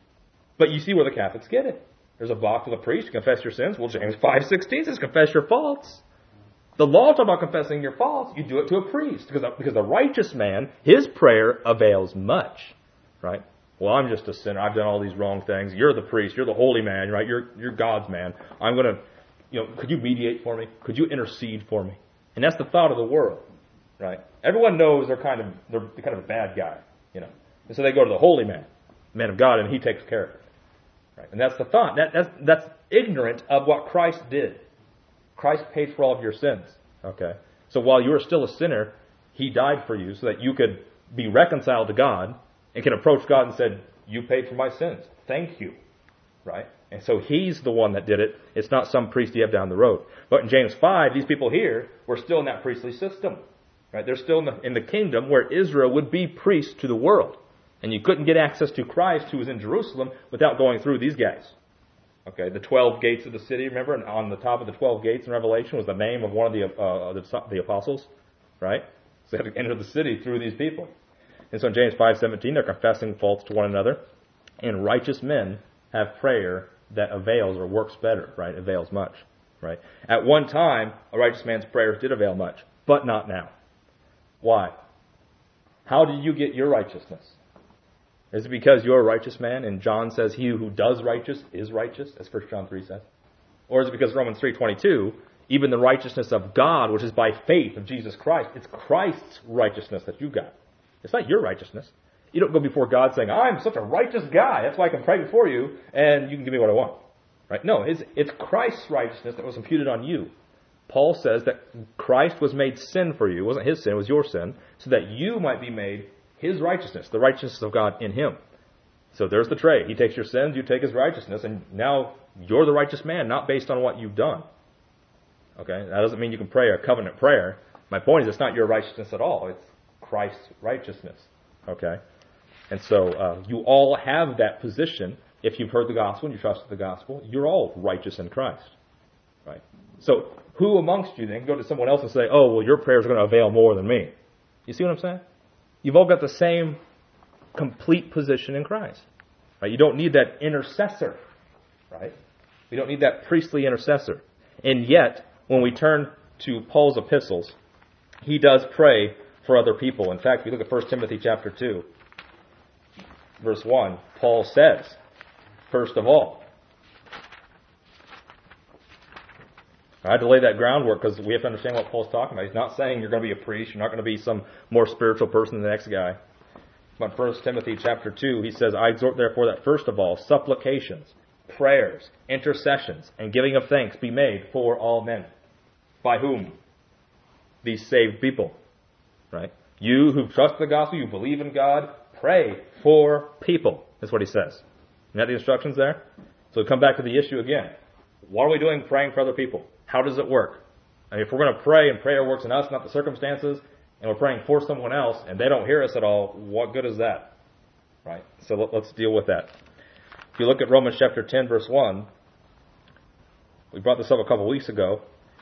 S1: But you see where the Catholics get it. There's a box with a priest to confess your sins. Well, James five sixteen says confess your faults. The law talks about confessing your faults. You do it to a priest. Because, because the righteous man, his prayer avails much. Right? Well, I'm just a sinner. I've done all these wrong things. You're the priest. You're the holy man. Right? You're, you're God's man. I'm going to, you know, could you mediate for me? Could you intercede for me? And that's the thought of the world. Right? Everyone knows they're kind of, they're kind of a bad guy. You know? And so they go to the holy man, man of God, and he takes care of it. Right? And that's the thought. That, that's, that's ignorant of what Christ did. Christ paid for all of your sins. Okay? So while you were still a sinner, He died for you so that you could be reconciled to God and can approach God and said, you paid for my sins. Thank you. Right? And so He's the one that did it. It's not some priest you have down the road. But in James five, these people here were still in that priestly system. Right? They're still in the, in the kingdom where Israel would be priests to the world. And you couldn't get access to Christ, who was in Jerusalem, without going through these guys. Okay, the twelve gates of the city, remember? And on the top of the twelve gates in Revelation was the name of one of the, uh, the, the apostles, right? So they had to enter the city through these people. And so in James five seventeen, they're confessing faults to one another. And righteous men have prayer that avails or works better, right? Avails much, right? At one time, a righteous man's prayers did avail much, but not now. Why? How did you get your righteousness? Is it because you're a righteous man and John says he who does righteous is righteous, as First John three says? Or is it because Romans three twenty-two, even the righteousness of God, which is by faith of Jesus Christ, it's Christ's righteousness that you got. It's not your righteousness. You don't go before God saying, I'm such a righteous guy, that's why I can pray before you, and you can give me what I want. Right? No, it's, it's Christ's righteousness that was imputed on you. Paul says that Christ was made sin for you. It wasn't his sin, it was your sin, so that you might be made his righteousness, the righteousness of God in him. So there's the trade. He takes your sins, you take his righteousness, and now you're the righteous man, not based on what you've done. Okay? That doesn't mean you can pray a covenant prayer. My point is it's not your righteousness at all. It's Christ's righteousness. Okay? And so uh, you all have that position. If you've heard the gospel and you trusted the gospel, you're all righteous in Christ. Right? So who amongst you then can go to someone else and say, oh, well, your prayers are going to avail more than me? You see what I'm saying? You've all got the same complete position in Christ. Right? You don't need that intercessor. Right? We don't need that priestly intercessor. And yet, when we turn to Paul's epistles, he does pray for other people. In fact, if you look at First Timothy chapter two, verse one, Paul says, first of all, I had to lay that groundwork because we have to understand what Paul's talking about. He's not saying you're going to be a priest, you're not going to be some more spiritual person than the next guy. But First Timothy chapter two, he says, I exhort therefore that first of all, supplications, prayers, intercessions, and giving of thanks be made for all men. By whom? These saved people. Right? You who trust the gospel, you believe in God, pray for people. That's what he says. Isn't that the instructions there? So we come back to the issue again. What are we doing praying for other people? How does it work? I mean, if we're going to pray and prayer works in us, not the circumstances, and we're praying for someone else and they don't hear us at all, what good is that? Right? So let's deal with that. If you look at Romans chapter ten, verse one, we brought this up a couple of weeks ago,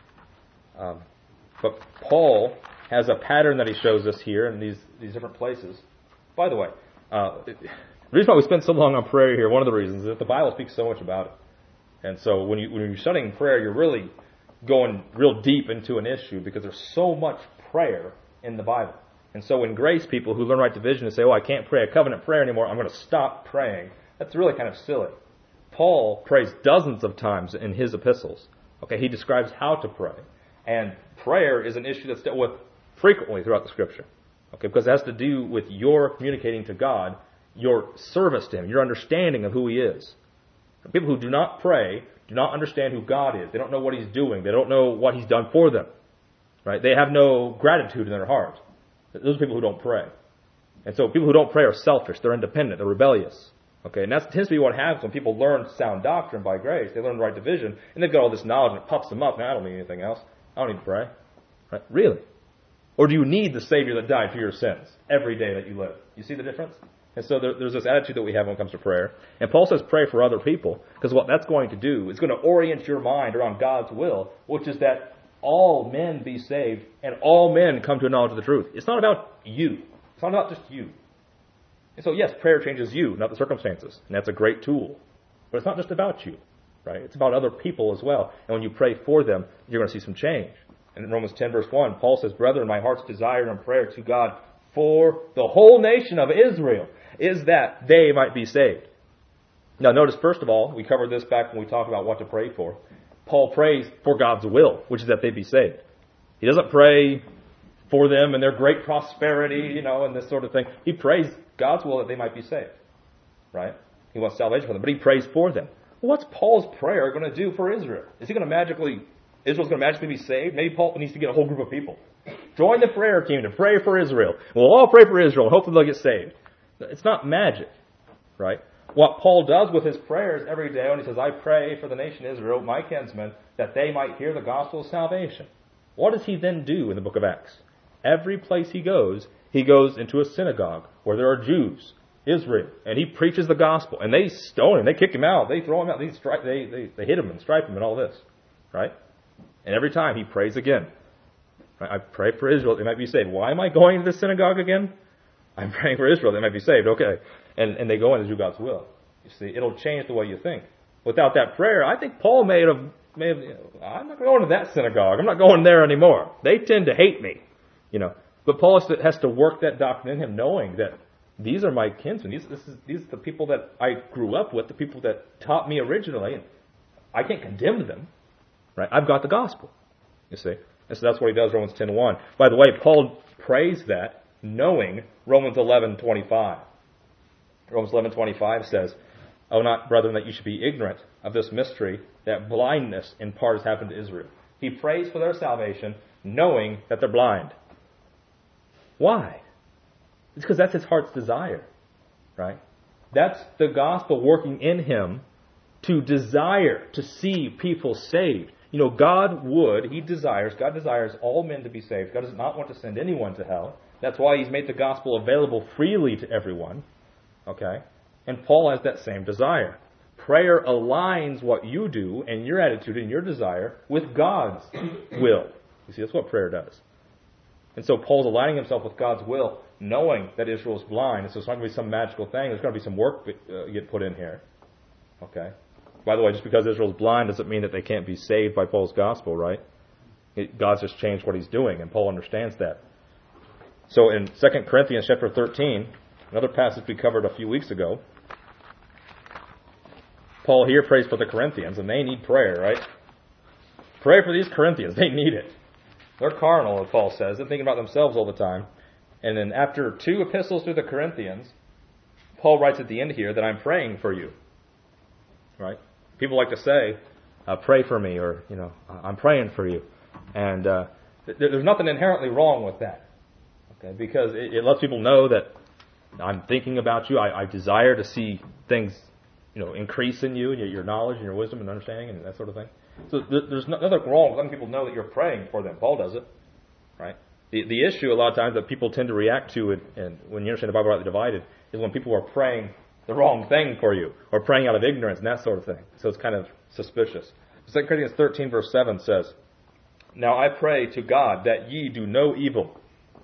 S1: um, but Paul has a pattern that he shows us here in these, these different places. By the way, uh, it, the reason why we spend so long on prayer here, one of the reasons is that the Bible speaks so much about it. And so when, you, when you're studying prayer, you're really going real deep into an issue because there's so much prayer in the Bible. And so when grace people who learn right division and say, oh, I can't pray a covenant prayer anymore, I'm going to stop praying, that's really kind of silly. Paul prays dozens of times in his epistles. Okay, he describes how to pray. And prayer is an issue that's dealt with frequently throughout the Scripture. Okay, because it has to do with your communicating to God, your service to Him, your understanding of who He is. People who do not pray do not understand who God is. They don't know what He's doing. They don't know what He's done for them. Right? They have no gratitude in their heart. Those are people who don't pray. And so people who don't pray are selfish. They're independent. They're rebellious. Okay, and that tends to be what happens when people learn sound doctrine by grace. They learn right division, and they've got all this knowledge, and it puffs them up. Now, I don't need anything else. I don't need to pray. Right? Really? Or do you need the Savior that died for your sins every day that you live? You see the difference? And so there, there's this attitude that we have when it comes to prayer. And Paul says pray for other people, because what that's going to do is going to orient your mind around God's will, which is that all men be saved and all men come to a knowledge of the truth. It's not about you. It's not about just you. And so yes, prayer changes you, not the circumstances. And that's a great tool. But it's not just about you. Right? It's about other people as well. And when you pray for them, you're going to see some change. And in Romans ten, verse one, Paul says, Brethren, my heart's desire and prayer to God for the whole nation of Israel is that they might be saved. Now notice, first of all, we covered this back when we talked about what to pray for. Paul prays for God's will, which is that they be saved. He doesn't pray for them and their great prosperity, you know, and this sort of thing. He prays God's will that they might be saved. Right? He wants salvation for them, but he prays for them. Well, what's Paul's prayer going to do for Israel? Is he going to magically, Israel's going to magically be saved? Maybe Paul needs to get a whole group of people. Join the prayer team to pray for Israel. We'll all pray for Israel and hopefully they'll get saved. It's not magic, right? What Paul does with his prayers every day when he says, I pray for the nation Israel, my kinsmen, that they might hear the gospel of salvation. What does he then do in the book of Acts? Every place he goes, he goes into a synagogue where there are Jews. Israel, and he preaches the gospel, and they stone him, they kick him out, they throw him out, they, strike, they, they, they hit him and stripe him and all this, right? And every time he prays again. I pray for Israel, they might be saved. Why am I going to the synagogue again? I'm praying for Israel, they might be saved. Okay. And and they go in to do God's will. You see, it'll change the way you think. Without that prayer, I think Paul may have, may have you know, I'm not going to that synagogue. I'm not going there anymore. They tend to hate me. You know. But Paul has to, has to work that doctrine in him, knowing that these are my kinsmen. These, this is, these are the people that I grew up with, the people that taught me originally. And I can't condemn them. Right? I've got the gospel. You see. And so that's what he does, Romans ten one. By the way, Paul prays that knowing Romans eleven twenty-five. Romans eleven twenty-five says, "Oh, not, brethren, that you should be ignorant of this mystery, that blindness in part has happened to Israel." He prays for their salvation, knowing that they're blind. Why? It's because that's his heart's desire, right? That's the gospel working in him to desire to see people saved. You know, God would, He desires, God desires all men to be saved. God does not want to send anyone to hell. That's why He's made the gospel available freely to everyone. Okay? And Paul has that same desire. Prayer aligns what you do and your attitude and your desire with God's will. You see, that's what prayer does. And so Paul's aligning himself with God's will, knowing that Israel's blind. And so it's not going to be some magical thing. There's going to be some work uh, get put in here. Okay? By the way, just because Israel's blind doesn't mean that they can't be saved by Paul's gospel, right? It, God's just changed what He's doing, and Paul understands that. So in Second Corinthians chapter thirteen, another passage we covered a few weeks ago, Paul here prays for the Corinthians, and they need prayer, right? Pray for these Corinthians. They need it. They're carnal, as Paul says. They're thinking about themselves all the time. And then after two epistles to the Corinthians, Paul writes at the end here that I'm praying for you. Right? People like to say, uh, pray for me, or, you know, I'm praying for you. And uh, th- there's nothing inherently wrong with that. Okay? Because it, it lets people know that I'm thinking about you. I, I desire to see things, you know, increase in you, and your, your knowledge and your wisdom and understanding and that sort of thing. So th- there's no, nothing wrong with letting people know that you're praying for them. Paul does it. Right? The, the issue a lot of times that people tend to react to, and, and when you understand the Bible rightly divided, is when people are praying the wrong thing for you, or praying out of ignorance and that sort of thing. So it's kind of suspicious. Second Corinthians thirteen verse seven says, "Now I pray to God that ye do no evil."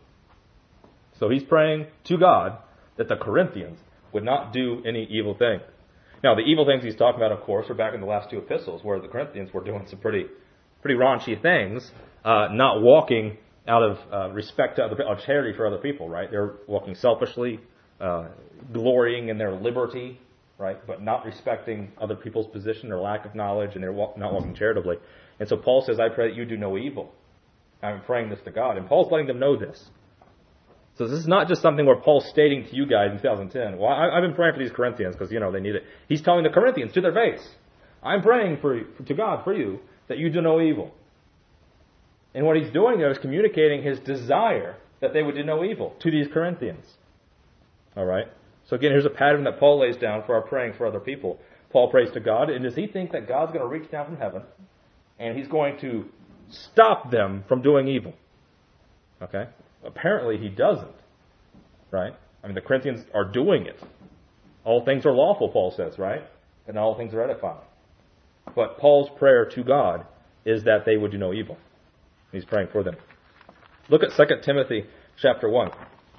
S1: So he's praying to God that the Corinthians would not do any evil thing. Now the evil things he's talking about, of course, are back in the last two epistles, where the Corinthians were doing some pretty, pretty raunchy things, uh, not walking out of uh, respect to other, or charity for other people. Right? They're walking selfishly. Uh, glorying in their liberty, right, but not respecting other people's position or lack of knowledge, and they're walk, not walking charitably. And so Paul says, I pray that you do no evil. I'm praying this to God. And Paul's letting them know this. So this is not just something where Paul's stating to you guys in two thousand ten, well, I, I've been praying for these Corinthians because, you know, they need it. He's telling the Corinthians to their face, I'm praying for to God for you that you do no evil. And what he's doing there is communicating his desire that they would do no evil to these Corinthians. All right. So again, here's a pattern that Paul lays down for our praying for other people. Paul prays to God, and does he think that God's going to reach down from heaven and He's going to stop them from doing evil? Okay. Apparently he doesn't. Right? I mean, the Corinthians are doing it. All things are lawful, Paul says, right? And all things are edifying. But Paul's prayer to God is that they would do no evil. He's praying for them. Look at Second Timothy chapter one.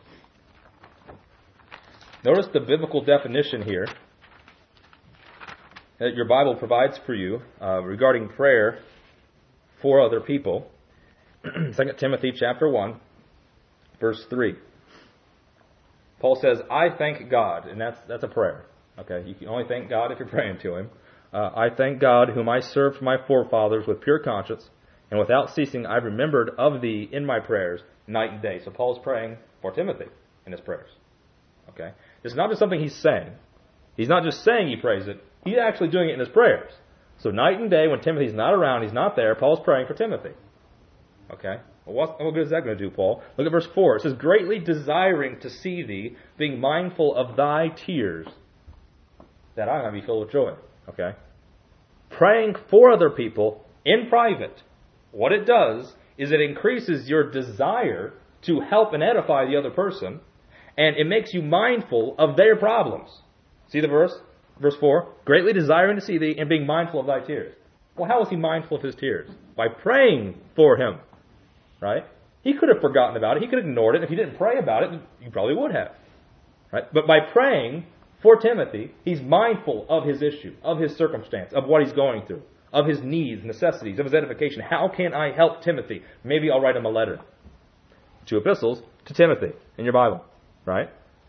S1: Notice the biblical definition here that your Bible provides for you uh, regarding prayer for other people. Second Timothy chapter one, verse three. Paul says, I thank God, and that's that's a prayer. Okay, you can only thank God if you're praying to Him. Uh, I thank God, whom I served my forefathers with pure conscience, and without ceasing I remembered of thee in my prayers night and day. So Paul's praying for Timothy in his prayers. Okay, it's not just something he's saying. He's not just saying he prays it. He's actually doing it in his prayers. So night and day, when Timothy's not around, he's not there, Paul's praying for Timothy. Okay? Well, what, what good is that going to do, Paul? Look at verse four. It says, greatly desiring to see thee, being mindful of thy tears, that I might be filled with joy. Okay? Praying for other people in private, what it does is it increases your desire to help and edify the other person, And it makes you mindful of their problems. See the verse? Verse four. Greatly desiring to see thee and being mindful of thy tears. Well, how was he mindful of his tears? By praying for him. Right? He could have forgotten about it. He could have ignored it. If he didn't pray about it, you probably would have. Right? But by praying for Timothy, he's mindful of his issue, of his circumstance, of what he's going through, of his needs, necessities, of his edification. How can I help Timothy? Maybe I'll write him a letter. Two epistles to Timothy in your Bible. Right?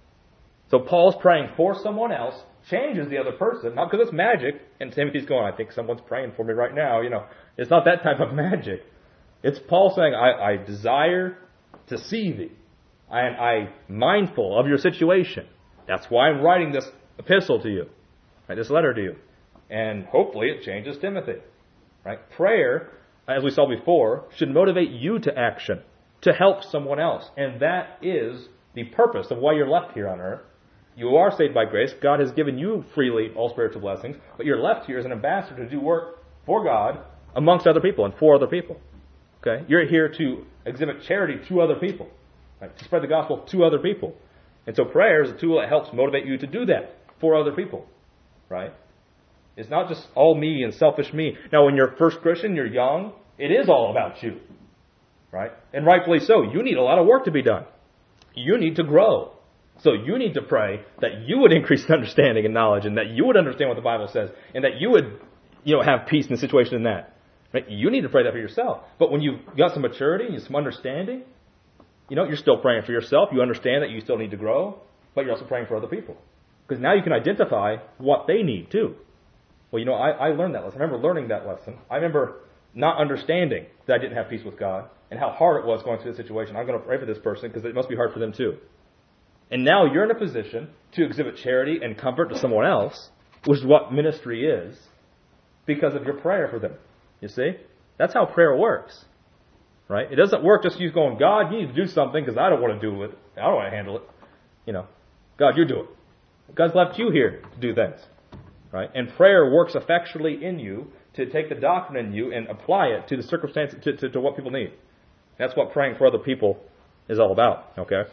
S1: So Paul's praying for someone else, changes the other person, not because it's magic, and Timothy's going, I think someone's praying for me right now. You know, it's not that type of magic. It's Paul saying, I, I desire to see thee. I am I mindful of your situation. That's why I'm writing this epistle to you, right, this letter to you. And hopefully it changes Timothy. Right? Prayer, as we saw before, should motivate you to action, to help someone else. And that is the purpose of why you're left here on earth. You are saved by grace. God has given you freely all spiritual blessings, but you're left here as an ambassador to do work for God amongst other people and for other people. Okay? You're here to exhibit charity to other people, right? To spread the gospel to other people. And so prayer is a tool that helps motivate you to do that for other people, right? It's not just all me and selfish me. Now, when you're first Christian, you're young, it is all about you, right? And rightfully so. You need a lot of work to be done. You need to grow. So you need to pray that you would increase in understanding and knowledge, and that you would understand what the Bible says, and that you would, you know, have peace in the situation in that. Right? You need to pray that for yourself. But when you've got some maturity and some understanding, you know, you're still praying for yourself. You understand that you still need to grow, but you're also praying for other people. Because now you can identify what they need too. Well, you know, I, I learned that lesson. I remember learning that lesson. I remember not understanding that I didn't have peace with God and how hard it was going through the situation. I'm going to pray for this person because it must be hard for them too. And now you're in a position to exhibit charity and comfort to someone else, which is what ministry is, because of your prayer for them. You see? That's how prayer works. Right? It doesn't work just you going, God, you need to do something because I don't want to do it. I don't want to handle it. You know, God, you do it. God's left you here to do things. Right? And prayer works effectually in you to take the doctrine in you and apply it to the circumstances, to, to, to what people need. That's what praying for other people is all about. Okay?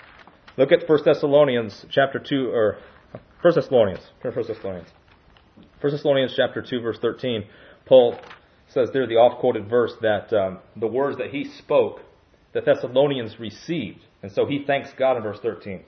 S1: Look at First Thessalonians chapter two, or First Thessalonians. Turn to First Thessalonians. First Thessalonians chapter two, verse thirteen. Paul says there, the oft-quoted verse, that um, the words that he spoke, the Thessalonians received. And so he thanks God in verse thirteen.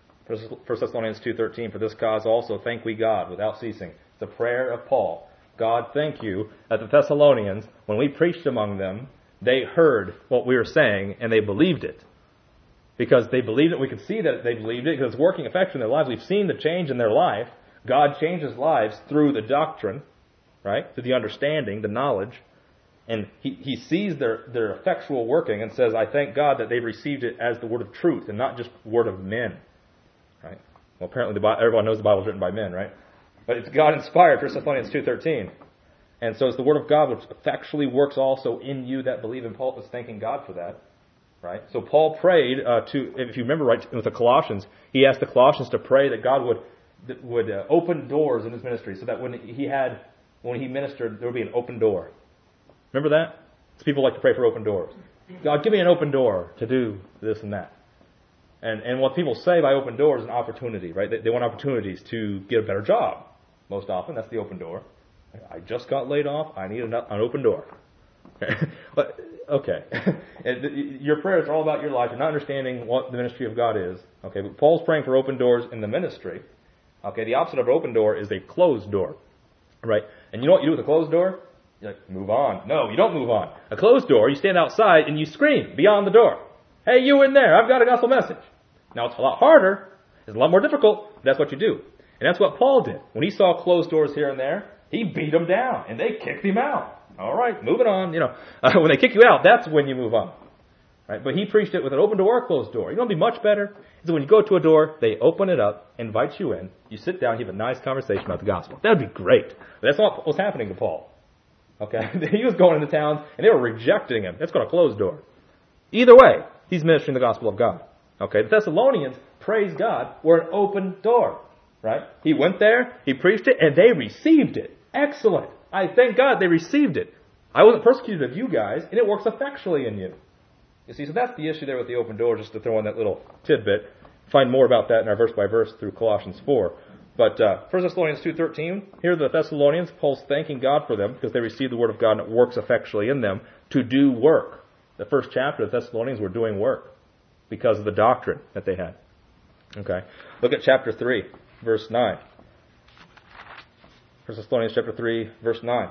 S1: First Thessalonians two thirteen, for this cause also thank we God without ceasing. It's a prayer of Paul. God, thank you that the Thessalonians, when we preached among them, they heard what we were saying and they believed it. Because they believed it, we could see that they believed it because it's working effectively in their lives. We've seen the change in their life. God changes lives through the doctrine, right? Through the understanding, the knowledge. And he, he sees their, their effectual working and says, I thank God that they've received it as the word of truth and not just word of men. Right? Well, apparently the Bible, everyone knows the Bible is written by men, right? But it's God-inspired, First Thessalonians two thirteen. And so it's the word of God which effectually works also in you that believe. And Paul was thanking God for that. Right? So Paul prayed uh, to, if you remember right, with the Colossians, he asked the Colossians to pray that God would that would uh, open doors in his ministry, so that when he had, when he ministered, there would be an open door. Remember that? So people like to pray for open doors. God, give me an open door to do this and that. And and what people say by open doors is an opportunity, right? They, they want opportunities to get a better job. Most often, that's the open door. I just got laid off. I need an, an open door. But okay, your prayers are all about your life. You're not understanding what the ministry of God is. Okay, but Paul's praying for open doors in the ministry. Okay, the opposite of an open door is a closed door, right? And you know what you do with a closed door? You're like, move on. No, you don't move on. A closed door, you stand outside and you scream beyond the door. Hey, you in there, I've got a gospel message. Now, it's a lot harder. It's a lot more difficult, but that's what you do. And that's what Paul did. When he saw closed doors here and there, he beat them down, and they kicked him out. All right, moving on. You know, uh, when they kick you out, that's when you move on. Right? But he preached it with an open door or closed door. You know what would be much better? Is when you go to a door, they open it up, invite you in, you sit down, you have a nice conversation about the gospel. That would be great. But that's not what was happening to Paul. Okay? He was going into towns, and they were rejecting him. That's called a closed door. Either way, he's ministering the gospel of God. Okay? The Thessalonians, praise God, were an open door. Right? He went there, he preached it, and they received it. Excellent. I thank God they received it. I wasn't persecuted of you guys, and it works effectually in you. You see, so that's the issue there with the open door, just to throw in that little tidbit. find more about that in our verse by verse through Colossians four. But uh, First Thessalonians two thirteen, here the Thessalonians, Paul's thanking God for them because they received the word of God and it works effectually in them to do work. The first chapter of Thessalonians were doing work because of the doctrine that they had. Okay, look at chapter three, verse nine. First Thessalonians chapter three, verse nine.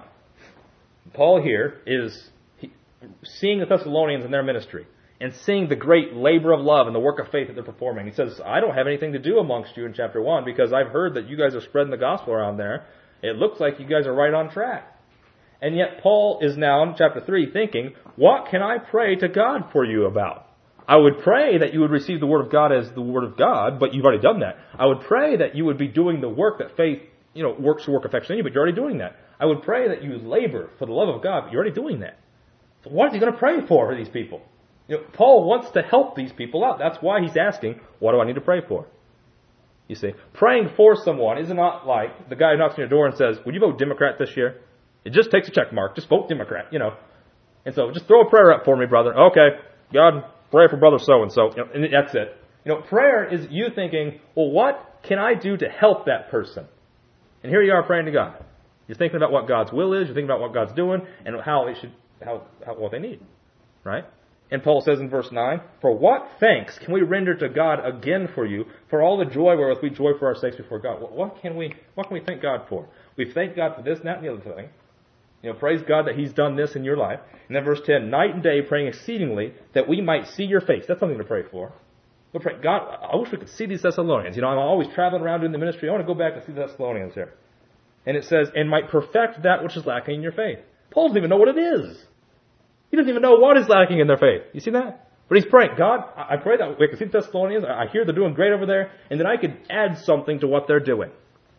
S1: Paul here is seeing the Thessalonians in their ministry and seeing the great labor of love and the work of faith that they're performing. He says, I don't have anything to do amongst you in chapter one because I've heard that you guys are spreading the gospel around there. It looks like you guys are right on track. And yet Paul is now in chapter three thinking, what can I pray to God for you about? I would pray that you would receive the word of God as the word of God, but you've already done that. I would pray that you would be doing the work that faith, you know, works to work affection in you, but you're already doing that. I would pray that you would labor for the love of God, but you're already doing that. So what is he going to pray for for these people? You know, Paul wants to help these people out. That's why he's asking, what do I need to pray for? You see, praying for someone is not like the guy who knocks on your door and says, would you vote Democrat this year? It just takes a check mark. Just vote Democrat, you know. And so just throw a prayer up for me, brother. Okay, God, pray for brother so-and-so. You know, and that's it. You know, prayer is you thinking, well, what can I do to help that person? And here you are praying to God. You're thinking about what God's will is. You're thinking about what God's doing and how they should, how, how what they need, right? And Paul says in verse nine, for what thanks can we render to God again for you, for all the joy wherewith we joy for our sakes before God? What, what can we, what can we thank God for? We thank God for this, and that, and the other thing. You know, praise God that He's done this in your life. And then verse ten, night and day praying exceedingly that we might see your face. That's something to pray for. We'll pray, God, I wish we could see these Thessalonians. You know, I'm always traveling around doing the ministry. I want to go back and see the Thessalonians here. And it says, and might perfect that which is lacking in your faith. Paul doesn't even know what it is. He doesn't even know what is lacking in their faith. You see that? But he's praying, God, I pray that we can see the Thessalonians. I hear they're doing great over there. And that I could add something to what they're doing.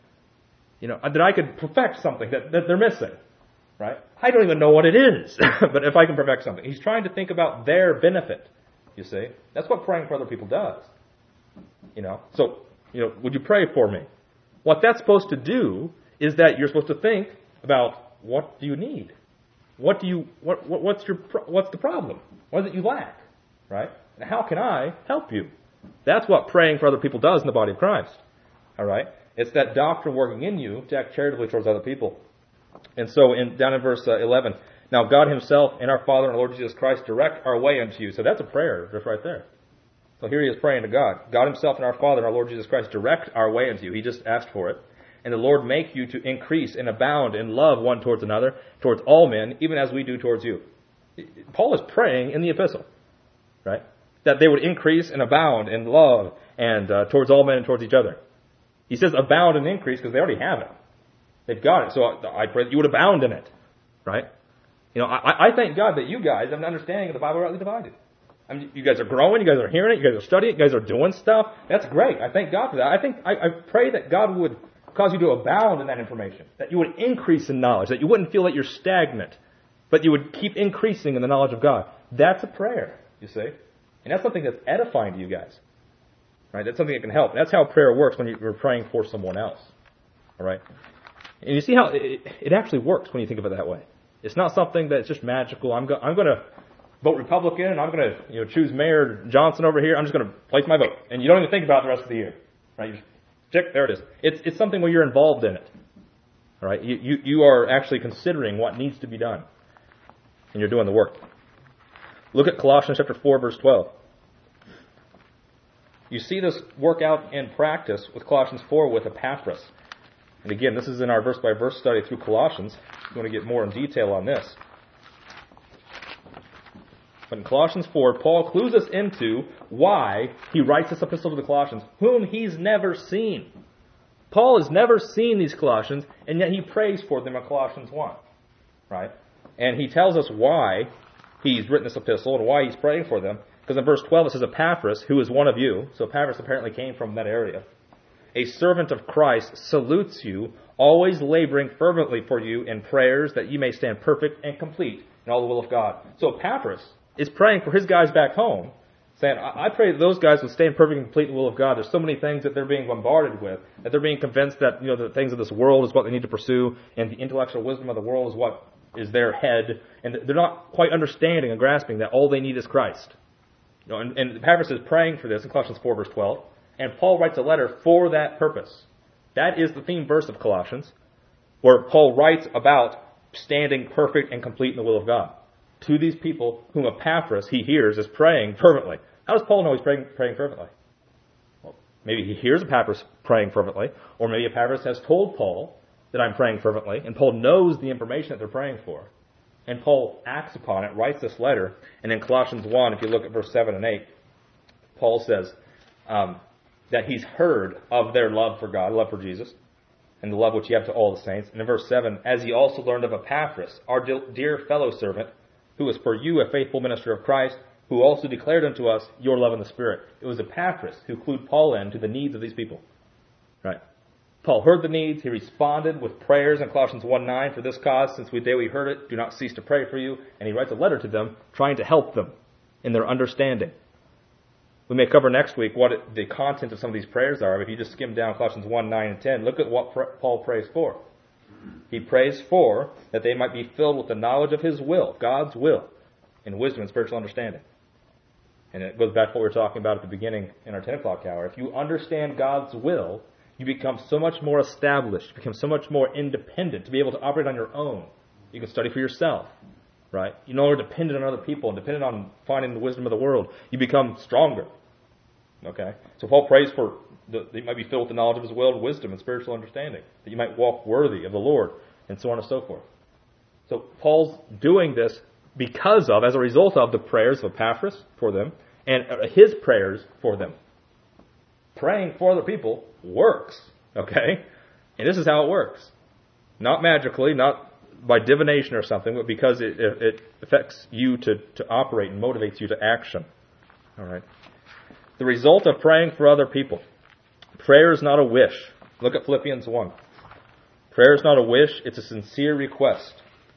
S1: You know, that I could perfect something that, that they're missing. Right? I don't even know what it is. But if I can perfect something. He's trying to think about their benefit. You see? That's what praying for other people does. You know? So, you know, would you pray for me? What that's supposed to do is that you're supposed to think about what do you need? What do you, what, what what's your, what's the problem? What is it you lack? Right? And how can I help you? That's what praying for other people does in the body of Christ. Alright? It's that doctrine working in you to act charitably towards other people. And so in, down in verse uh, eleven, now God Himself and our Father and our Lord Jesus Christ direct our way unto you. So that's a prayer just right there. So here he is praying to God. God Himself and our Father and our Lord Jesus Christ direct our way unto you. He just asked for it. And the Lord make you to increase and abound in love one towards another, towards all men, even as we do towards you. Paul is praying in the epistle, right? That they would increase and abound in love and uh, towards all men and towards each other. He says abound and increase because they already have it. They've got it. So I pray that you would abound in it, right? You know, I, I thank God that you guys have an understanding of the Bible rightly divided. I mean, you guys are growing, you guys are hearing it, you guys are studying it, you guys are doing stuff. That's great. I thank God for that. I think I, I pray that God would cause you to abound in that information, that you would increase in knowledge, that you wouldn't feel that you're stagnant, but you would keep increasing in the knowledge of God. That's a prayer, you see. And that's something that's edifying to you guys. Right? That's something that can help. That's how prayer works when you're praying for someone else. All right? And you see how it, it actually works when you think of it that way. It's not something that's just magical. I'm, go, I'm going to vote Republican, and I'm going to you know choose Mayor Johnson over here. I'm just going to place my vote. And you don't even think about it the rest of the year. Right? You just check, there it is. It's, it's something where you're involved in it. All right? You, you, you are actually considering what needs to be done. And you're doing the work. Look at Colossians chapter four, verse twelve. You see this work out in practice with Colossians four with Epaphras. And again, this is in our verse-by-verse study through Colossians. If you want to get more in detail on this. But in Colossians four, Paul clues us into why he writes this epistle to the Colossians, whom he's never seen. Paul has never seen these Colossians, and yet he prays for them in Colossians one. Right? And he tells us why he's written this epistle and why he's praying for them. Because in verse twelve it says, Epaphras, who is one of you, so Epaphras apparently came from that area, a servant of Christ, salutes you, always laboring fervently for you in prayers that you may stand perfect and complete in all the will of God. So Epaphras is praying for his guys back home, saying, I pray that those guys will stand perfect and complete in the will of God. There's so many things that they're being bombarded with, that they're being convinced that you know the things of this world is what they need to pursue, and the intellectual wisdom of the world is what is their head, and they're not quite understanding and grasping that all they need is Christ. You know, and, and Epaphras is praying for this in Colossians four, verse twelve. And Paul writes a letter for that purpose. That is the theme verse of Colossians, where Paul writes about standing perfect and complete in the will of God. To these people whom Epaphras, he hears, is praying fervently. How does Paul know he's praying, praying fervently? Well, maybe he hears Epaphras praying fervently, or maybe Epaphras has told Paul that I'm praying fervently, and Paul knows the information that they're praying for. And Paul acts upon it, writes this letter, and in Colossians one, if you look at verse seven and eight, Paul says um, that he's heard of their love for God, love for Jesus, and the love which you have to all the saints. And in verse seven, as he also learned of Epaphras, our dear fellow servant, who is for you a faithful minister of Christ, who also declared unto us your love in the Spirit. It was Epaphras who clued Paul in to the needs of these people. Right? Paul heard the needs. He responded with prayers in Colossians one nine, for this cause, since we day we heard it, do not cease to pray for you. And he writes a letter to them, trying to help them in their understanding. We may cover next week what it, the content of some of these prayers are. But if you just skim down Colossians one nine and ten, look at what Paul prays for. He prays for that they might be filled with the knowledge of his will, God's will, in wisdom and spiritual understanding. And it goes back to what we were talking about at the beginning in our ten o'clock hour. If you understand God's will, you become so much more established, become so much more independent to be able to operate on your own. You can study for yourself, right? You're no longer dependent on other people and dependent on finding the wisdom of the world. You become stronger, okay? So Paul prays for the, that you might be filled with the knowledge of his will, wisdom, and spiritual understanding, that you might walk worthy of the Lord, and so on and so forth. So Paul's doing this because of, as a result of, the prayers of Epaphras for them, and his prayers for them. Praying for other people works, okay? And this is how it works. Not magically, not by divination or something, but because it, it, it affects you to, to operate and motivates you to action. All right. The result of praying for other people. Prayer is not a wish. Look at Philippians one. Prayer is not a wish, it's a sincere request.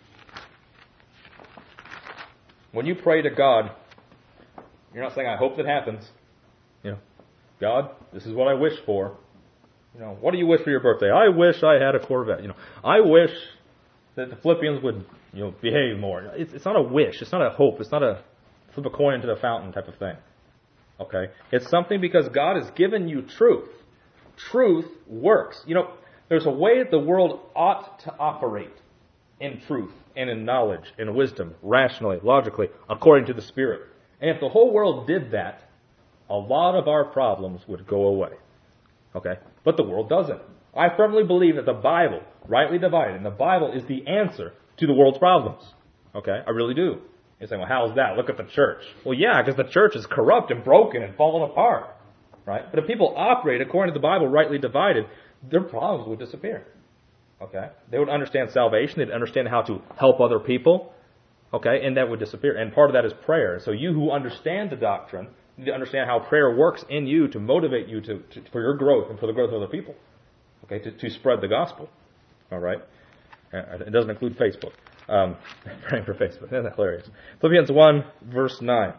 S1: When you pray to God, you're not saying, I hope that happens. You know, God, this is what I wish for. You know, what do you wish for your birthday? I wish I had a Corvette. You know, I wish that the Philippians would, you know, behave more. It's, it's not a wish. It's not a hope. It's not a flip a coin into the fountain type of thing. Okay? It's something because God has given you truth. Truth works. You know, there's a way that the world ought to operate in truth and in knowledge and wisdom, rationally, logically, according to the Spirit. And if the whole world did that, a lot of our problems would go away. Okay? But the world doesn't. I firmly believe that the Bible, rightly divided, and the Bible is the answer to the world's problems. Okay? I really do. You're saying, well, how's that? Look at the church. Well, yeah, because the church is corrupt and broken and fallen apart. Right? But if people operate according to the Bible, rightly divided, their problems would disappear. Okay? They would understand salvation. They'd understand how to help other people. Okay? And that would disappear. And part of that is prayer. So you who understand the doctrine need to understand how prayer works in you to motivate you to, to for your growth and for the growth of other people. Okay? To, to spread the gospel. All right? It doesn't include Facebook. Um, praying for Facebook. Isn't that hilarious? Philippians one, verse nine.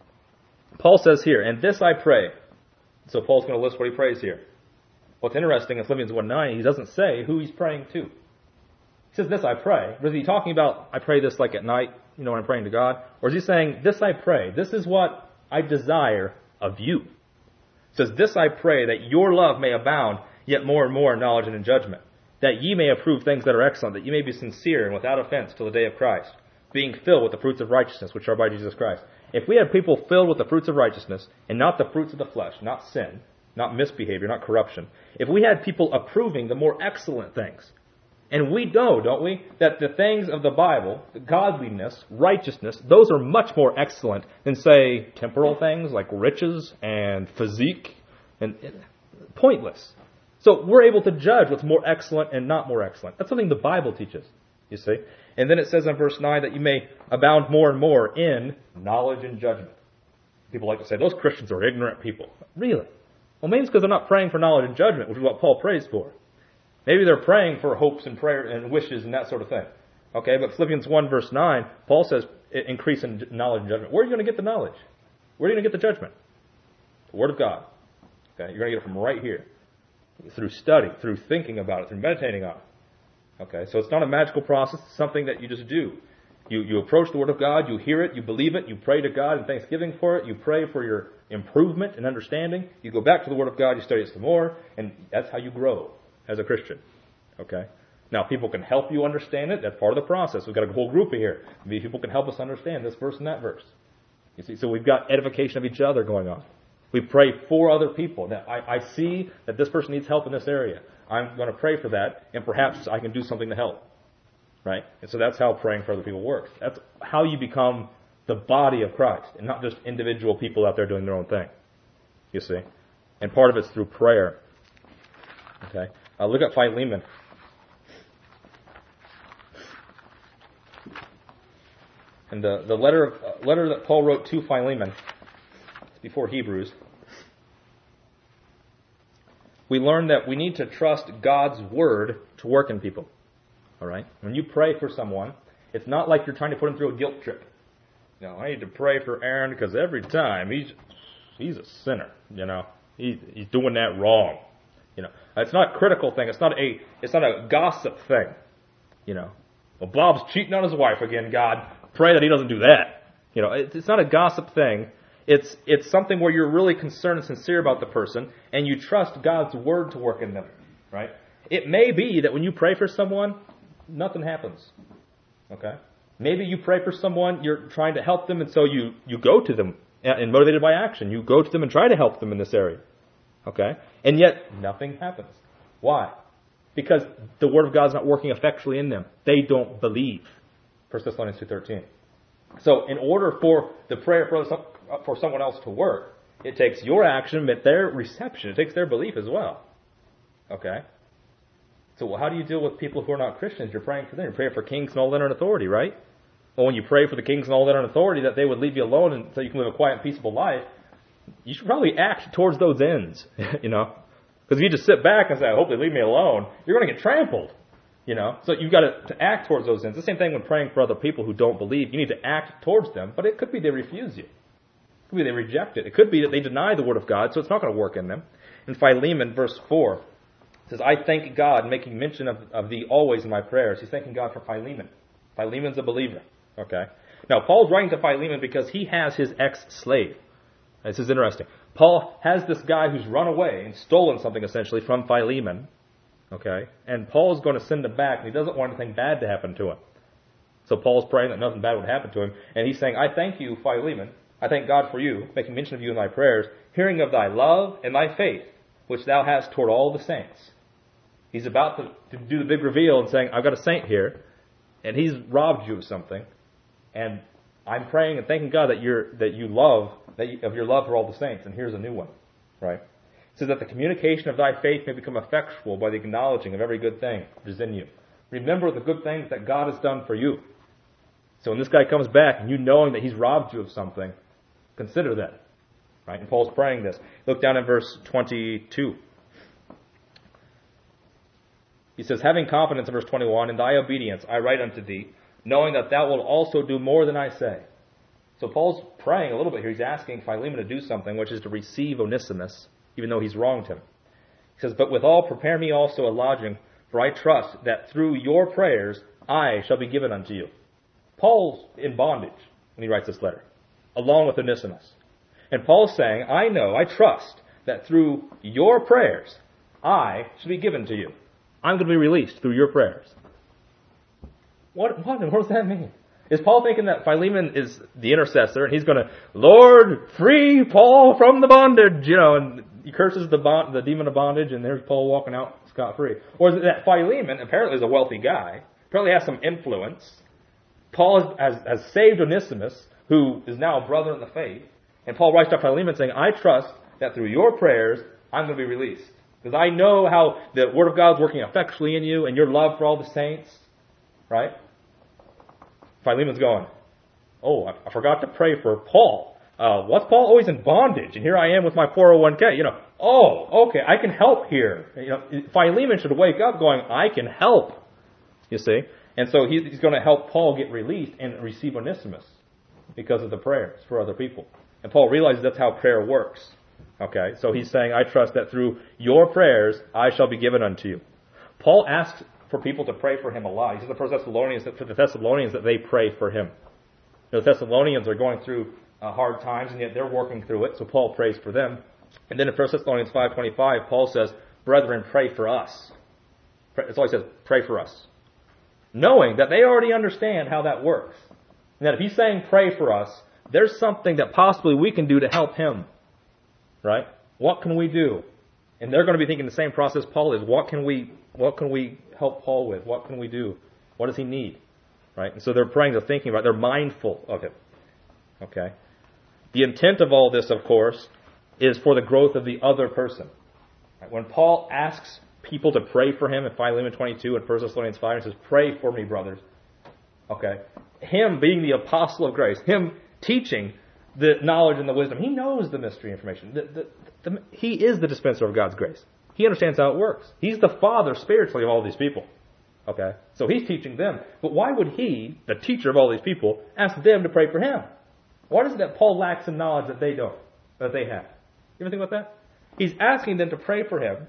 S1: Paul says here, and this I pray. So Paul's going to list what he prays here. What's interesting in Philippians one nine, he doesn't say who he's praying to. He says, this I pray. But is he talking about, I pray this like at night, you know, when I'm praying to God? Or is he saying, this I pray. This is what I desire of you. He says, this I pray, that your love may abound, yet more and more in knowledge and in judgment. That ye may approve things that are excellent, that ye may be sincere and without offense till the day of Christ, being filled with the fruits of righteousness, which are by Jesus Christ. If we had people filled with the fruits of righteousness, and not the fruits of the flesh, not sin, not misbehavior, not corruption, if we had people approving the more excellent things, and we know, don't we, that the things of the Bible, godliness, righteousness, those are much more excellent than, say, temporal things like riches and physique, and, and pointless. So we're able to judge what's more excellent and not more excellent. That's something the Bible teaches, you see. And then it says in verse nine that you may abound more and more in knowledge and judgment. People like to say, those Christians are ignorant people. Really? Well, maybe it's because they're not praying for knowledge and judgment, which is what Paul prays for. Maybe they're praying for hopes and prayer and wishes and that sort of thing. Okay, but Philippians one verse nine, Paul says increase in knowledge and judgment. Where are you going to get the knowledge? Where are you going to get the judgment? The Word of God. Okay, you're going to get it from right here. Through study, through thinking about it, through meditating on it. Okay, so it's not a magical process, it's something that you just do. You, you approach the Word of God, you hear it, you believe it, you pray to God in thanksgiving for it, you pray for your improvement and understanding, you go back to the Word of God, you study it some more, and that's how you grow as a Christian. Okay? Now, people can help you understand it. That's part of the process. We've got a whole group here. Maybe people can help us understand this verse and that verse. You see, so we've got edification of each other going on. We pray for other people. Now, I, I see that this person needs help in this area. I'm going to pray for that, and perhaps I can do something to help. Right? And so that's how praying for other people works. That's how you become the body of Christ, and not just individual people out there doing their own thing. You see? And part of it's through prayer. Okay? Uh, look at Philemon. And the, the letter of, uh, letter that Paul wrote to Philemon, before Hebrews, we learn that we need to trust God's Word to work in people. All right? When you pray for someone, it's not like you're trying to put them through a guilt trip. You know, I need to pray for Aaron because every time he's he's a sinner. You know, he, he's doing that wrong. You know, it's not a critical thing. It's not a it's not a gossip thing. You know, well, Bob's cheating on his wife again. God, pray that he doesn't do that. You know, it's, it's not a gossip thing. It's it's something where you're really concerned and sincere about the person, and you trust God's Word to work in them. Right? It may be that when you pray for someone, nothing happens. Okay? Maybe you pray for someone, you're trying to help them, and so you, you go to them, and motivated by action. You go to them and try to help them in this area. Okay? And yet, nothing happens. Why? Because the Word of God is not working effectually in them. They don't believe. First Thessalonians two thirteen. So, in order for the prayer for, for someone else to work, it takes your action, but their reception. It takes their belief as well. Okay? So well, how do you deal with people who are not Christians? You're praying for them. You're praying for kings and all that in authority, right? Well, when you pray for the kings and all that in authority, that they would leave you alone and so you can live a quiet and peaceable life, you should probably act towards those ends, you know? Because if you just sit back and say, I hope they leave me alone, you're going to get trampled, you know? So you've got to, to act towards those ends. The same thing when praying for other people who don't believe. You need to act towards them, but it could be they refuse you. It could be they reject it. It could be that they deny the Word of God, so it's not going to work in them. In Philemon, verse four, it says, I thank God, making mention of, of thee always in my prayers. He's thanking God for Philemon. Philemon's a believer. Okay. Now, Paul's writing to Philemon because he has his ex-slave. This is interesting. Paul has this guy who's run away and stolen something, essentially, from Philemon. Okay. And Paul's going to send him back, and he doesn't want anything bad to happen to him. So Paul's praying that nothing bad would happen to him. And he's saying, I thank you, Philemon. I thank God for you, making mention of you in my prayers, hearing of thy love and thy faith, which thou hast toward all the saints. He's about to, to do the big reveal and saying, I've got a saint here, and he's robbed you of something, and I'm praying and thanking God that you're that you love that you, of your love for all the saints, and here's a new one, right? It says that the communication of thy faith may become effectual by the acknowledging of every good thing which is in you. Remember the good things that God has done for you. So when this guy comes back and you knowing that he's robbed you of something, consider that, right? And Paul's praying this. Look down in verse twenty-two. He says, having confidence in verse twenty-one, in thy obedience I write unto thee, knowing that thou wilt also do more than I say. So Paul's praying a little bit here. He's asking Philemon to do something, which is to receive Onesimus, even though he's wronged him. He says, but withal prepare me also a lodging, for I trust that through your prayers I shall be given unto you. Paul's in bondage when he writes this letter, along with Onesimus. And Paul's saying, I know, I trust that through your prayers I shall be given to you. I'm going to be released through your prayers. What, what, what does that mean? Is Paul thinking that Philemon is the intercessor and he's going to, Lord, free Paul from the bondage, you know, and he curses the bond, the demon of bondage, and there's Paul walking out scot-free? Or is it that Philemon apparently is a wealthy guy, apparently has some influence. Paul has, has, has saved Onesimus, who is now a brother in the faith, and Paul writes to Philemon saying, I trust that through your prayers I'm going to be released. Because I know how the Word of God is working effectually in you and your love for all the saints. Right? Philemon's going, oh, I, I forgot to pray for Paul. Uh, what's Paul always in bondage? And here I am with my four oh one k. You know, oh, okay, I can help here. You know, Philemon should wake up going, I can help. You see? And so he's, he's going to help Paul get released and receive Onesimus because of the prayers for other people. And Paul realizes that's how prayer works. Okay, so he's saying, I trust that through your prayers I shall be given unto you. Paul asks for people to pray for him a lot. He says for the Thessalonians that for the Thessalonians that they pray for him. You know, the Thessalonians are going through uh, hard times, and yet they're working through it. So Paul prays for them. And then in First Thessalonians five twenty-five, Paul says, "Brethren, pray for us." That's all he says. Pray for us, knowing that they already understand how that works, and that if he's saying pray for us, there's something that possibly we can do to help him. Right? What can we do? And they're going to be thinking the same process Paul is. What can we what can we help Paul with? What can we do? What does he need? Right? And so they're praying, they're thinking about it, they're mindful of him. Okay? The intent of all this, of course, is for the growth of the other person. Right? When Paul asks people to pray for him in Philemon twenty-two and First Thessalonians five, he says, "Pray for me, brothers." Okay? Him being the apostle of grace, him teaching the knowledge and the wisdom. He knows the mystery information. The, the, the, he is the dispenser of God's grace. He understands how it works. He's the father spiritually of all these people. Okay? So he's teaching them. But why would he, the teacher of all these people, ask them to pray for him? What is it that Paul lacks in knowledge that they don't, that they have? You ever think about that? He's asking them to pray for him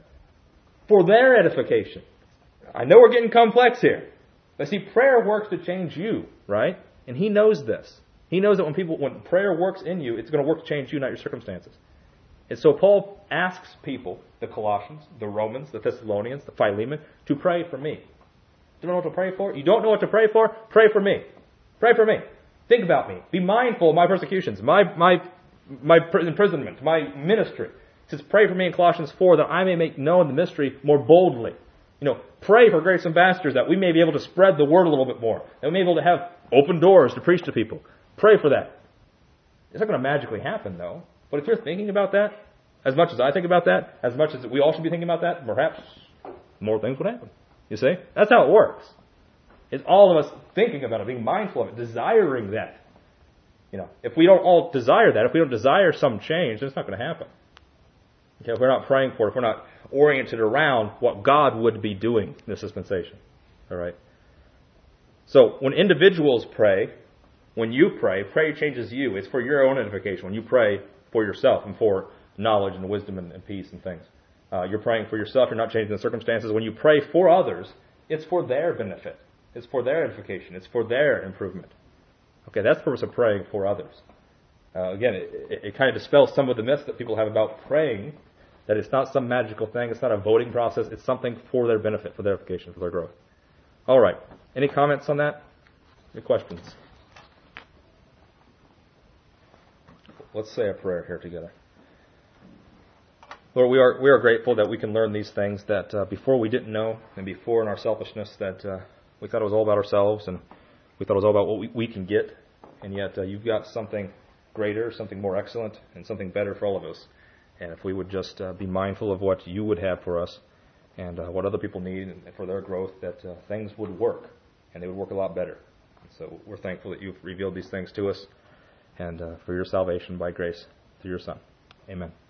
S1: for their edification. I know we're getting complex here. But see, prayer works to change you, right? And he knows this. He knows that when people, when prayer works in you, it's going to work to change you, not your circumstances. And so Paul asks people, the Colossians, the Romans, the Thessalonians, the Philemon, to pray for me. You don't know what to pray for? You don't know what to pray for? Pray for me. Pray for me. Think about me. Be mindful of my persecutions, my my my imprisonment, my ministry. It says, pray for me in Colossians four that I may make known the mystery more boldly. You know, pray for grace ambassadors that we may be able to spread the word a little bit more. That we may be able to have open doors to preach to people. Pray for that. It's not going to magically happen, though. But if you're thinking about that, as much as I think about that, as much as we all should be thinking about that, perhaps more things would happen. You see? That's how it works. It's all of us thinking about it, being mindful of it, desiring that. You know, if we don't all desire that, if we don't desire some change, then it's not going to happen. Okay, if we're not praying for it, if we're not oriented around what God would be doing in this dispensation. All right? So, when individuals pray, when you pray, prayer changes you. It's for your own edification. When you pray for yourself and for knowledge and wisdom and, and peace and things. Uh, you're praying for yourself. You're not changing the circumstances. When you pray for others, it's for their benefit. It's for their edification. It's for their improvement. Okay, that's the purpose of praying for others. Uh, again, it, it, it kind of dispels some of the myths that people have about praying, that it's not some magical thing. It's not a voting process. It's something for their benefit, for their edification, for their growth. All right. Any comments on that? Any questions? Let's say a prayer here together. Lord, we are we are grateful that we can learn these things that uh, before we didn't know, and before in our selfishness that uh, we thought it was all about ourselves, and we thought it was all about what we, we can get, and yet uh, you've got something greater, something more excellent, and something better for all of us. And if we would just uh, be mindful of what you would have for us, and uh, what other people need and for their growth, that uh, things would work, and they would work a lot better. And so we're thankful that you've revealed these things to us, and uh, for your salvation by grace through your Son. Amen.